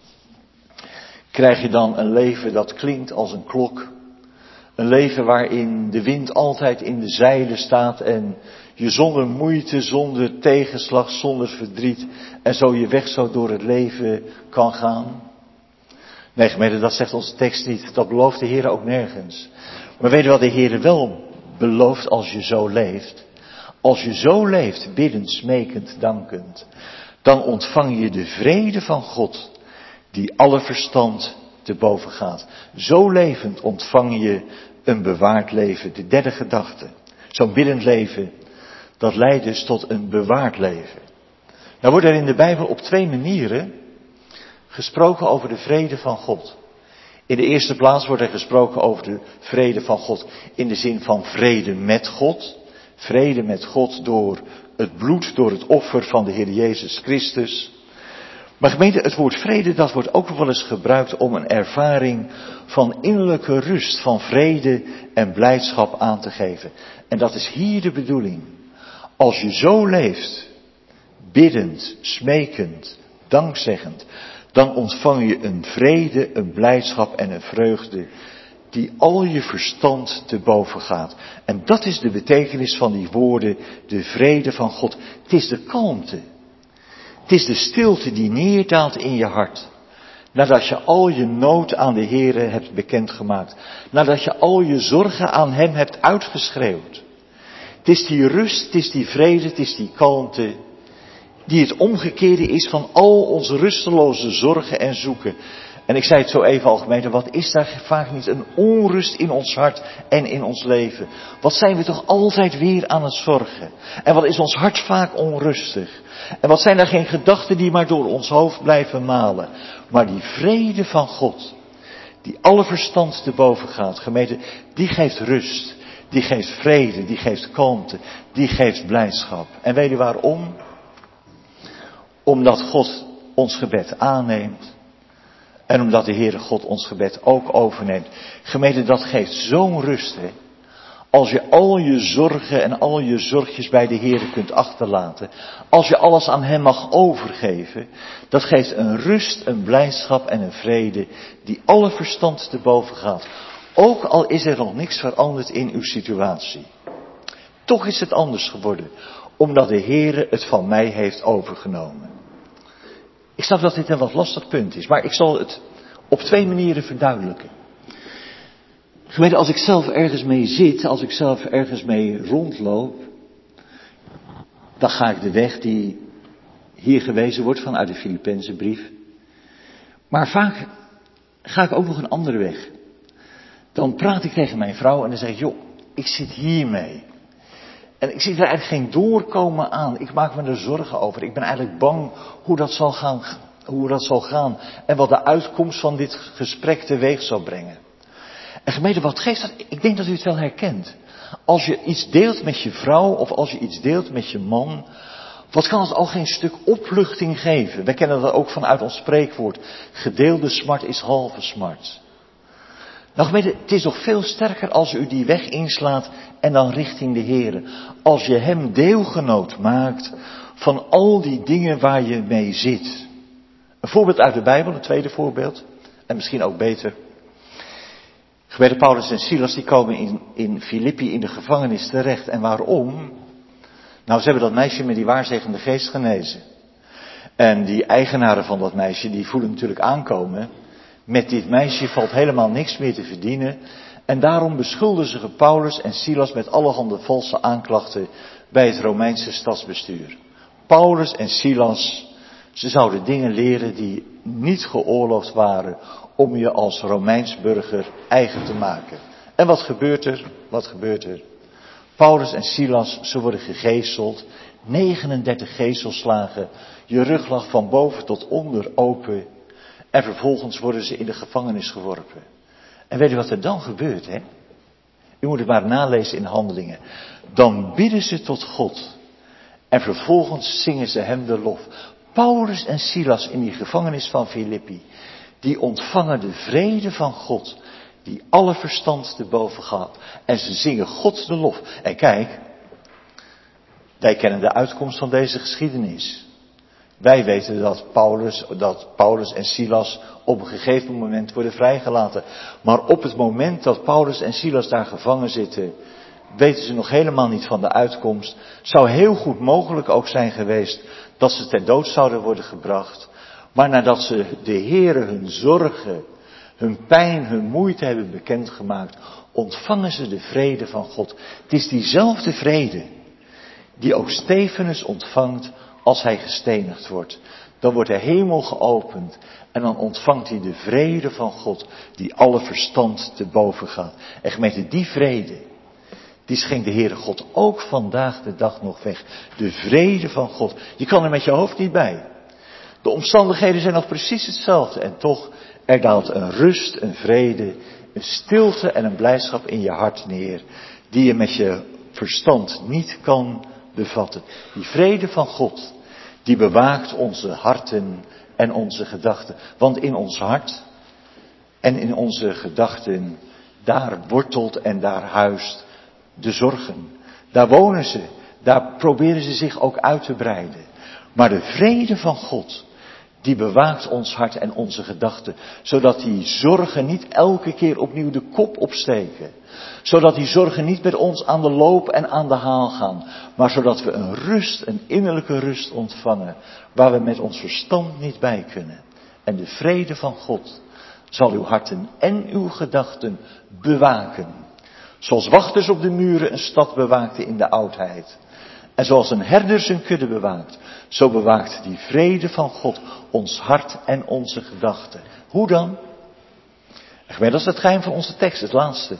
Krijg je dan een leven dat klinkt als een klok. Een leven waarin de wind altijd in de zeilen staat en je zonder moeite, zonder tegenslag, zonder verdriet en zo je weg zo door het leven kan gaan. Nee, gemeente, dat zegt onze tekst niet. Dat belooft de Heer ook nergens. Maar weet je wat de Heer wel belooft als je zo leeft? Als je zo leeft, biddend, smekend, dankend, dan ontvang je de vrede van God die alle verstand te boven gaat. Zo levend ontvang je een bewaard leven. De derde gedachte. Zo'n biddend leven, dat leidt dus tot een bewaard leven. Nou wordt er in de Bijbel op twee manieren gesproken over de vrede van God. In de eerste plaats wordt er gesproken over de vrede van God in de zin van vrede met God. Vrede met God door het bloed, door het offer van de Heer Jezus Christus. Maar gemeente, het woord vrede, dat wordt ook wel eens gebruikt om een ervaring van innerlijke rust, van vrede en blijdschap aan te geven. En dat is hier de bedoeling. Als je zo leeft, biddend, smekend, dankzeggend, dan ontvang je een vrede, een blijdschap en een vreugde die al je verstand te boven gaat. En dat is de betekenis van die woorden, de vrede van God. Het is de kalmte. Het is de stilte die neerdaalt in je hart. Nadat je al je nood aan de Heere hebt bekendgemaakt. Nadat je al je zorgen aan Hem hebt uitgeschreeuwd. Het is die rust, het is die vrede, het is die kalmte. Die het omgekeerde is van al onze rusteloze zorgen en zoeken. En ik zei het zo even algemeen, wat is daar vaak niet een onrust in ons hart en in ons leven. Wat zijn we toch altijd weer aan het zorgen. En wat is ons hart vaak onrustig. En wat zijn er geen gedachten die maar door ons hoofd blijven malen. Maar die vrede van God, die alle verstand te boven gaat, gemeente, die geeft rust. Die geeft vrede, die geeft kalmte, die geeft blijdschap. En weet u waarom? Omdat God ons gebed aanneemt. En omdat de Heere God ons gebed ook overneemt. Gemeente, dat geeft zo'n rust, hè. Als je al je zorgen en al je zorgjes bij de Heere kunt achterlaten. Als je alles aan Hem mag overgeven. Dat geeft een rust, een blijdschap en een vrede die alle verstand te boven gaat. Ook al is er nog niks veranderd in uw situatie. Toch is het anders geworden. Omdat de Heere het van mij heeft overgenomen. Ik snap dat dit een wat lastig punt is, maar ik zal het op twee manieren verduidelijken. Gemeente, als ik zelf ergens mee zit, als ik zelf ergens mee rondloop, dan ga ik de weg die hier gewezen wordt vanuit de Filippenzenbrief. Maar vaak ga ik ook nog een andere weg. Dan praat ik tegen mijn vrouw en dan zeg ik, joh, ik zit hier mee. En ik zie er eigenlijk geen doorkomen aan. Ik maak me er zorgen over. Ik ben eigenlijk bang hoe dat zal gaan Hoe dat zal gaan en wat de uitkomst van dit gesprek teweeg zal brengen. En gemeente, wat geeft dat? Ik denk dat u het wel herkent. Als je iets deelt met je vrouw of als je iets deelt met je man, wat kan het al geen stuk opluchting geven? Wij kennen dat ook vanuit ons spreekwoord. Gedeelde smart is halve smart. Nou gemeente, het is nog veel sterker als u die weg inslaat en dan richting de Here. Als je hem deelgenoot maakt van al die dingen waar je mee zit. Een voorbeeld uit de Bijbel, een tweede voorbeeld. En misschien ook beter. Gemeente Paulus en Silas die komen in Filippi in de gevangenis terecht. En waarom? Nou, ze hebben dat meisje met die waarzegende geest genezen. En die eigenaren van dat meisje, die voelen natuurlijk aankomen. Met dit meisje valt helemaal niks meer te verdienen. En daarom beschuldigen ze Paulus en Silas met allerhande valse aanklachten bij het Romeinse stadsbestuur. Paulus en Silas, ze zouden dingen leren die niet geoorloofd waren om je als Romeins burger eigen te maken. En wat gebeurt er? Wat gebeurt er? Paulus en Silas, ze worden gegezeld. 39 gezelslagen. Je rug lag van boven tot onder open. En vervolgens worden ze in de gevangenis geworpen. En weet u wat er dan gebeurt, hè? U moet het maar nalezen in Handelingen. Dan bidden ze tot God. En vervolgens zingen ze hem de lof. Paulus en Silas in die gevangenis van Filippi, die ontvangen de vrede van God, die alle verstand te boven gaat. En ze zingen God de lof. En kijk, wij kennen de uitkomst van deze geschiedenis. Wij weten dat Paulus en Silas op een gegeven moment worden vrijgelaten. Maar op het moment dat Paulus en Silas daar gevangen zitten, weten ze nog helemaal niet van de uitkomst. Zou heel goed mogelijk ook zijn geweest dat ze ter dood zouden worden gebracht. Maar nadat ze de Heere hun zorgen, hun pijn, hun moeite hebben bekendgemaakt, ontvangen ze de vrede van God. Het is diezelfde vrede die ook Stefanus ontvangt als hij gestenigd wordt. Dan wordt de hemel geopend en dan ontvangt hij de vrede van God die alle verstand te boven gaat. En gemeente, die vrede, die schenkt de Heere God ook vandaag de dag nog weg. De vrede van God. Je kan er met je hoofd niet bij. De omstandigheden zijn nog precies hetzelfde. En toch, er daalt een rust, een vrede, een stilte en een blijdschap in je hart neer. Die je met je verstand niet kan bevatten. Die vrede van God, die bewaakt onze harten en onze gedachten. Want in ons hart en in onze gedachten, daar wortelt en daar huist de zorgen. Daar wonen ze. Daar proberen ze zich ook uit te breiden. Maar de vrede van God, die bewaakt ons hart en onze gedachten. Zodat die zorgen niet elke keer opnieuw de kop opsteken. Zodat die zorgen niet met ons aan de loop en aan de haal gaan. Maar zodat we een rust, een innerlijke rust ontvangen. Waar we met ons verstand niet bij kunnen. En de vrede van God zal uw harten en uw gedachten bewaken. Zoals wachters op de muren een stad bewaakten in de oudheid. En zoals een herder zijn kudde bewaakt, zo bewaakt die vrede van God ons hart en onze gedachten. Hoe dan? Dat is het geheim van onze tekst, het laatste.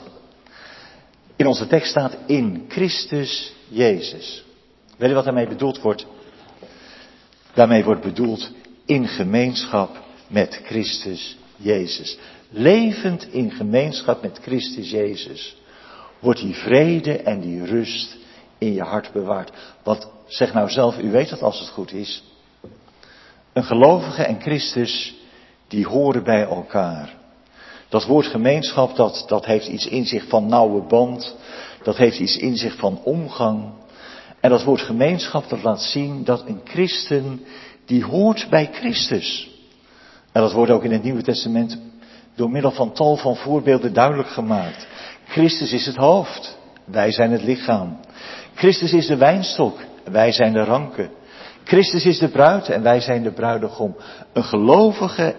In onze tekst staat in Christus Jezus. Weet je wat daarmee bedoeld wordt? Daarmee wordt bedoeld in gemeenschap met Christus Jezus. Levend in gemeenschap met Christus Jezus wordt die vrede en die rust in je hart bewaard. Want zeg nou zelf, u weet dat als het goed is. Een gelovige en Christus, die horen bij elkaar. Dat woord gemeenschap, dat heeft iets in zich van nauwe band. Dat heeft iets in zich van omgang. En dat woord gemeenschap, dat laat zien dat een christen, die hoort bij Christus. En dat wordt ook in het Nieuwe Testament door middel van tal van voorbeelden duidelijk gemaakt. Christus is het hoofd, wij zijn het lichaam. Christus is de wijnstok, wij zijn de ranken. Christus is de bruid en wij zijn de bruidegom. Een gelovige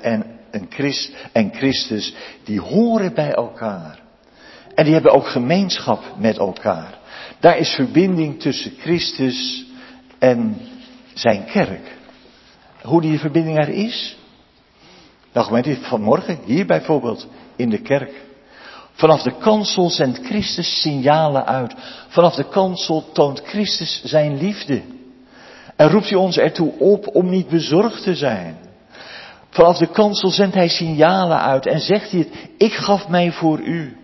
en Christus, die horen bij elkaar. En die hebben ook gemeenschap met elkaar. Daar is verbinding tussen Christus en zijn kerk. Hoe die verbinding er is? Nou, gemeente, vanmorgen, hier bijvoorbeeld, in de kerk. Vanaf de kansel zendt Christus signalen uit. Vanaf de kansel toont Christus zijn liefde. En roept hij ons ertoe op om niet bezorgd te zijn. Vanaf de kansel zendt hij signalen uit en zegt hij het, ik gaf mij voor u.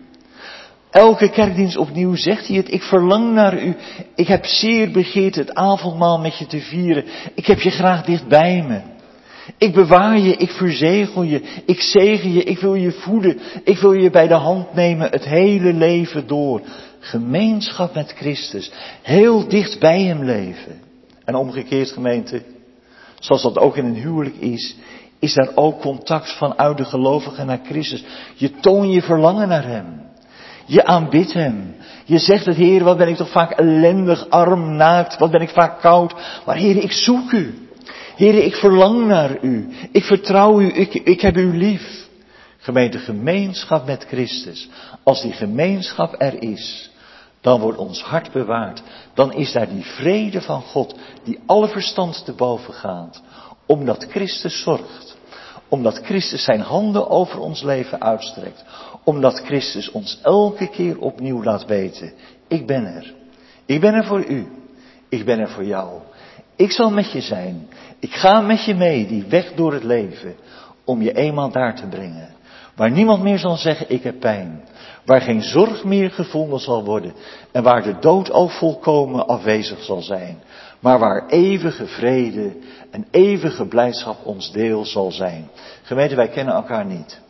Elke kerkdienst opnieuw zegt hij het, ik verlang naar u. Ik heb zeer begeerd het avondmaal met je te vieren. Ik heb je graag dicht bij me. Ik bewaar je, ik verzegel je, ik zegen je, ik wil je voeden. Ik wil je bij de hand nemen het hele leven door. Gemeenschap met Christus, heel dicht bij hem leven. En omgekeerd gemeente, zoals dat ook in een huwelijk is daar ook contact vanuit de gelovigen naar Christus. Je toont je verlangen naar hem. Je aanbidt hem. Je zegt het, Heer, wat ben ik toch vaak ellendig, arm, naakt, wat ben ik vaak koud. Maar Heer, ik zoek u. Heer, ik verlang naar u. Ik vertrouw u, ik heb u lief. Gemeente, gemeenschap met Christus. Als die gemeenschap er is, dan wordt ons hart bewaard. Dan is daar die vrede van God, die alle verstand te boven gaat. Omdat Christus zorgt. Omdat Christus zijn handen over ons leven uitstrekt. Omdat Christus ons elke keer opnieuw laat weten. Ik ben er. Ik ben er voor u. Ik ben er voor jou. Ik zal met je zijn. Ik ga met je mee die weg door het leven. Om je eenmaal daar te brengen. Waar niemand meer zal zeggen ik heb pijn. Waar geen zorg meer gevonden zal worden. En waar de dood ook volkomen afwezig zal zijn. Maar waar eeuwige vrede en eeuwige blijdschap ons deel zal zijn. Gemeente, wij kennen elkaar niet.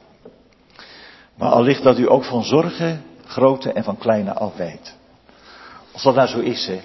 Maar allicht dat u ook van zorgen, grote en van kleine af weet. Als dat nou zo is, hè.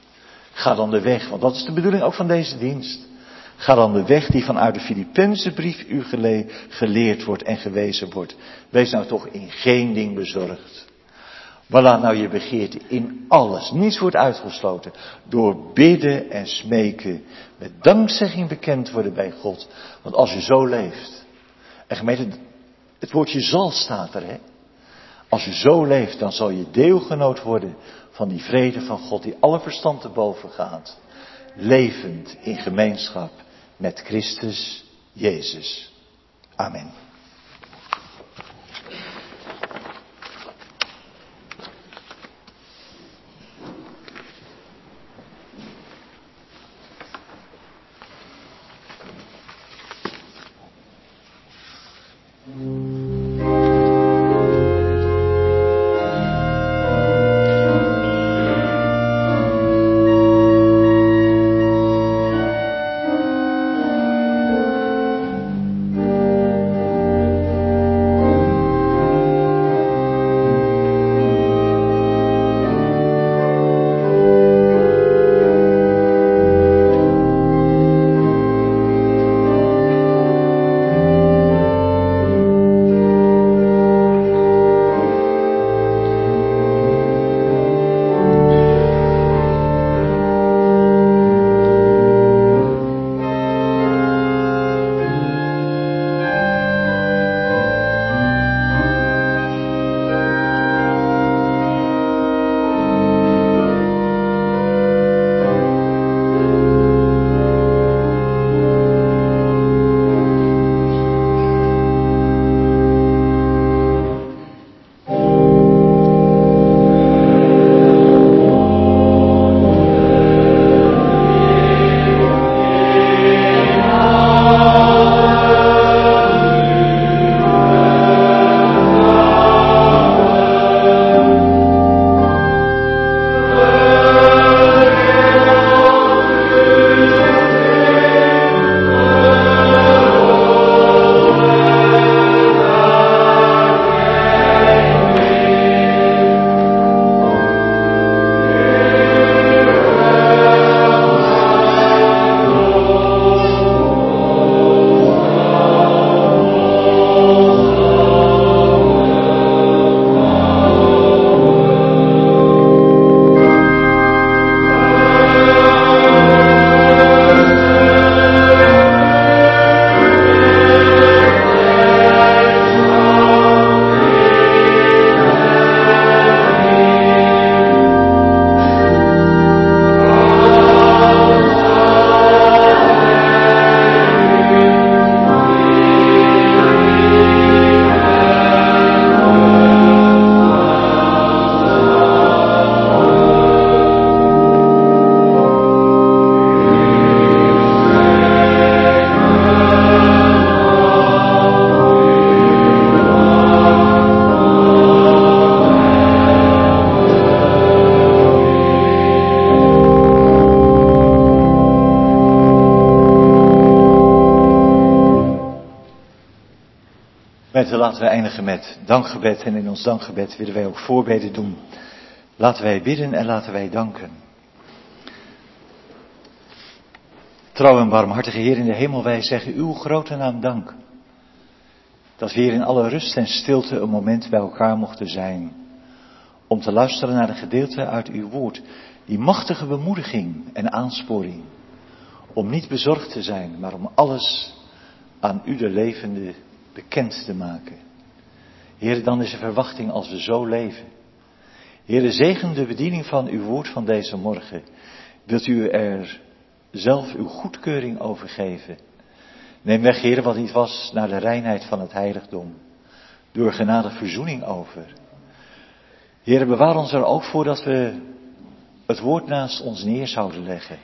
Ga dan de weg, want dat is de bedoeling ook van deze dienst. Ga dan de weg die vanuit de Filippenzenbrief u geleerd wordt en gewezen wordt. Wees nou toch in geen ding bezorgd. Maar laat nou je begeerte in alles, niets wordt uitgesloten, door bidden en smeken, met dankzegging bekend worden bij God. Want als je zo leeft, en gemeente, het woordje zal staat er, hè. Als je zo leeft, dan zal je deelgenoot worden van die vrede van God die alle verstand te boven gaat. Levend in gemeenschap met Christus Jezus. Amen. Gemeente, laten we eindigen met dankgebed. En in ons dankgebed willen wij ook voorbeden doen. Laten wij bidden en laten wij danken. Trouw en barmhartige Heer in de hemel, wij zeggen uw grote naam dank. Dat we hier in alle rust en stilte een moment bij elkaar mochten zijn. Om te luisteren naar een gedeelte uit uw woord. Die machtige bemoediging en aansporing. Om niet bezorgd te zijn, maar om alles aan u de levende bekend te maken. Heer, dan is er verwachting als we zo leven. Heer, zegen de bediening van uw woord van deze morgen. Wilt u er zelf uw goedkeuring over geven? Neem weg, Heer, wat niet was naar de reinheid van het heiligdom. Doe er genade verzoening over. Heer, bewaar ons er ook voor dat we het woord naast ons neer zouden leggen.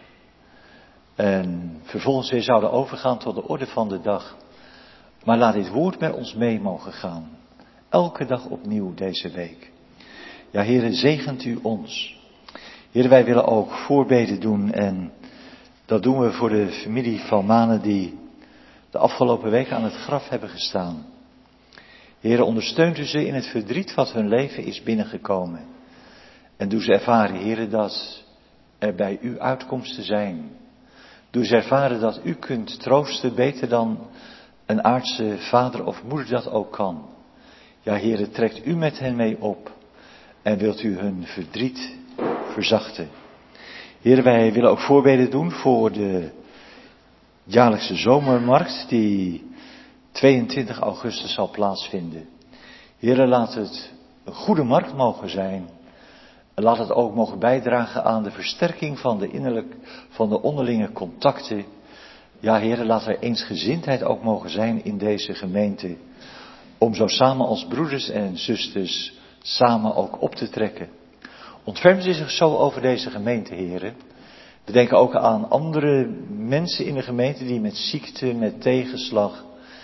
En vervolgens weer zouden overgaan tot de orde van de dag. Maar laat dit woord met ons mee mogen gaan. Elke dag opnieuw deze week. Ja, Heere, zegent u ons. Heere, wij willen ook voorbeden doen. En dat doen we voor de familie van Manen die de afgelopen weken aan het graf hebben gestaan. Heere, ondersteunt u ze in het verdriet wat hun leven is binnengekomen. En doe ze ervaren, Heere, dat er bij u uitkomsten zijn. Doe ze ervaren dat u kunt troosten beter dan een aardse vader of moeder dat ook kan. Ja, Heere, trekt u met hen mee op en wilt u hun verdriet verzachten. Heere, wij willen ook voorbeden doen voor de jaarlijkse zomermarkt die 22 augustus zal plaatsvinden. Heere, laat het een goede markt mogen zijn. En laat het ook mogen bijdragen aan de versterking van de onderlinge contacten. Ja, Heere, laat er eensgezindheid ook mogen zijn in deze gemeente. Om zo samen als broeders en zusters samen ook op te trekken. Ontfermt u zich zo over deze gemeente, Heere. We denken ook aan andere mensen in de gemeente die met ziekte, met tegenslag,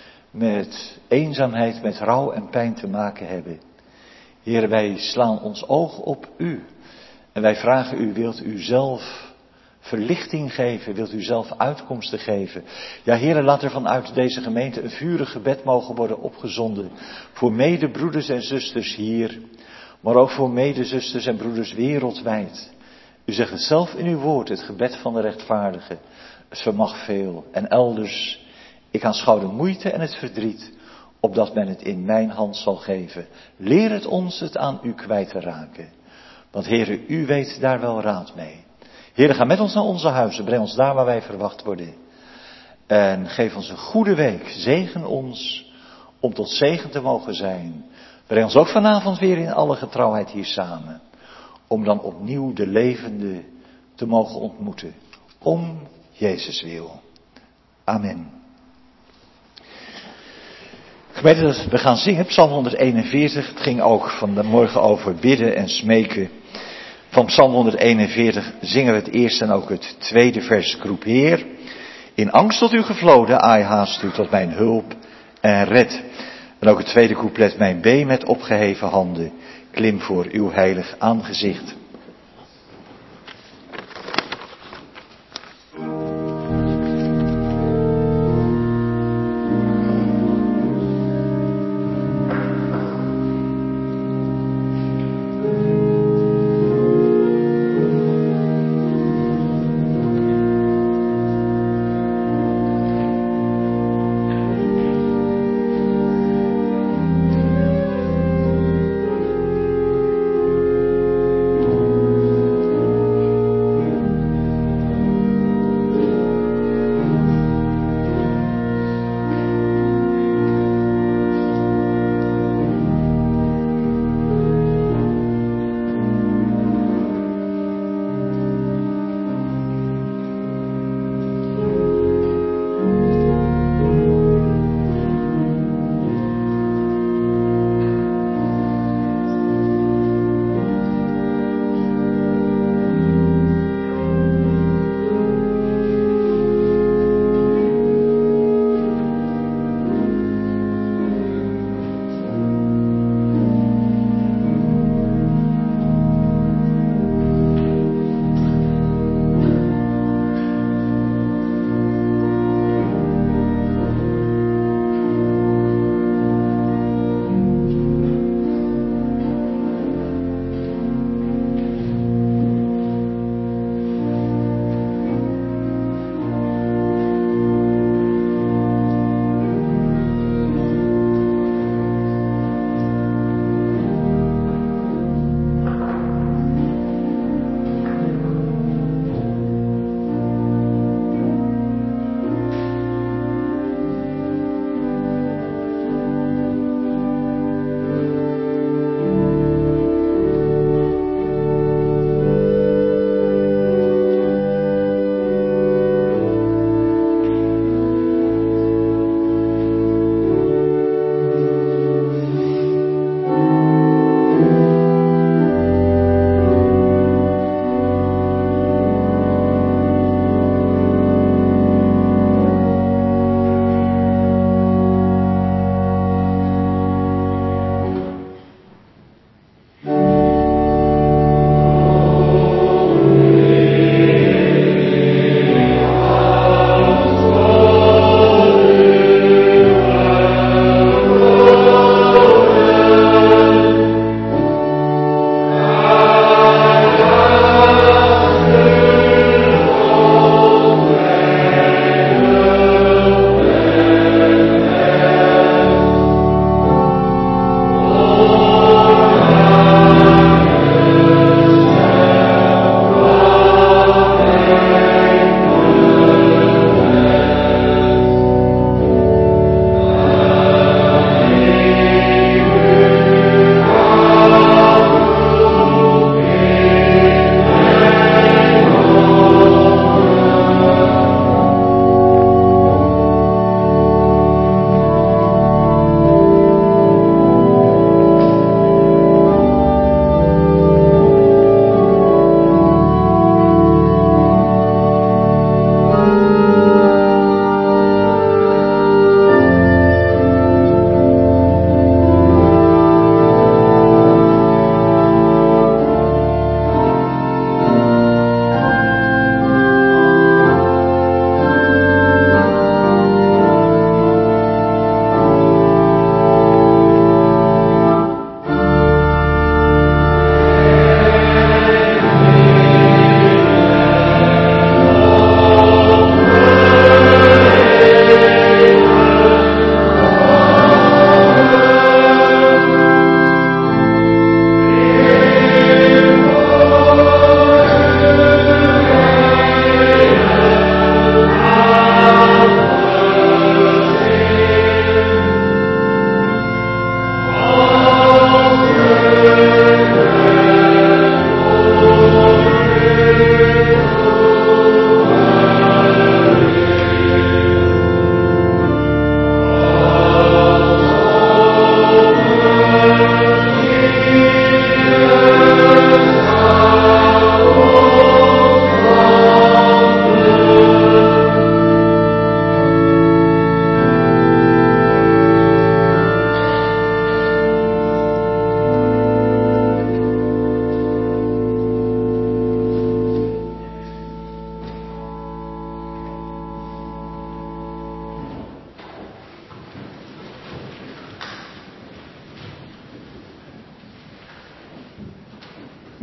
met eenzaamheid, met rouw en pijn te maken hebben. Heere, wij slaan ons oog op u. En wij vragen u, wilt u zelf verlichting geven, wilt u zelf uitkomsten geven. Ja, Heere, laat er vanuit deze gemeente een vurig gebed mogen worden opgezonden. Voor medebroeders en zusters hier, maar ook voor medezusters en broeders wereldwijd. U zegt het zelf in uw woord, het gebed van de rechtvaardige. Het vermag veel. En elders, ik aanschouw de moeite en het verdriet, opdat men het in mijn hand zal geven. Leer het ons het aan u kwijt te raken. Want Heere, u weet daar wel raad mee. Heere, ga met ons naar onze huizen, breng ons daar waar wij verwacht worden. En geef ons een goede week. Zegen ons om tot zegen te mogen zijn. Breng ons ook vanavond weer in alle getrouwheid hier samen. Om dan opnieuw de levende te mogen ontmoeten. Om Jezus wil. Amen. Gemeente, we gaan zingen, Psalm 141. Het ging ook vanmorgen over bidden en smeken. Van Psalm 141 zingen we het eerste en ook het tweede vers. Roep Heer, in angst tot u gevloden, aai haast u tot mijn hulp en red. En ook het tweede couplet, mijn been met opgeheven handen, klim voor uw heilig aangezicht.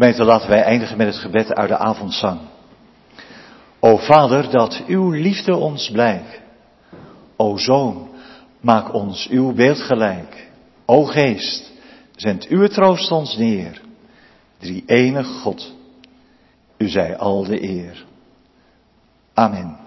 Gemeente, laten wij eindigen met het gebed uit de avondzang. O Vader, dat uw liefde ons blijk. O Zoon, maak ons uw beeld gelijk. O Geest, zend uw troost ons neer. Drie-enig God, u zij al de eer. Amen.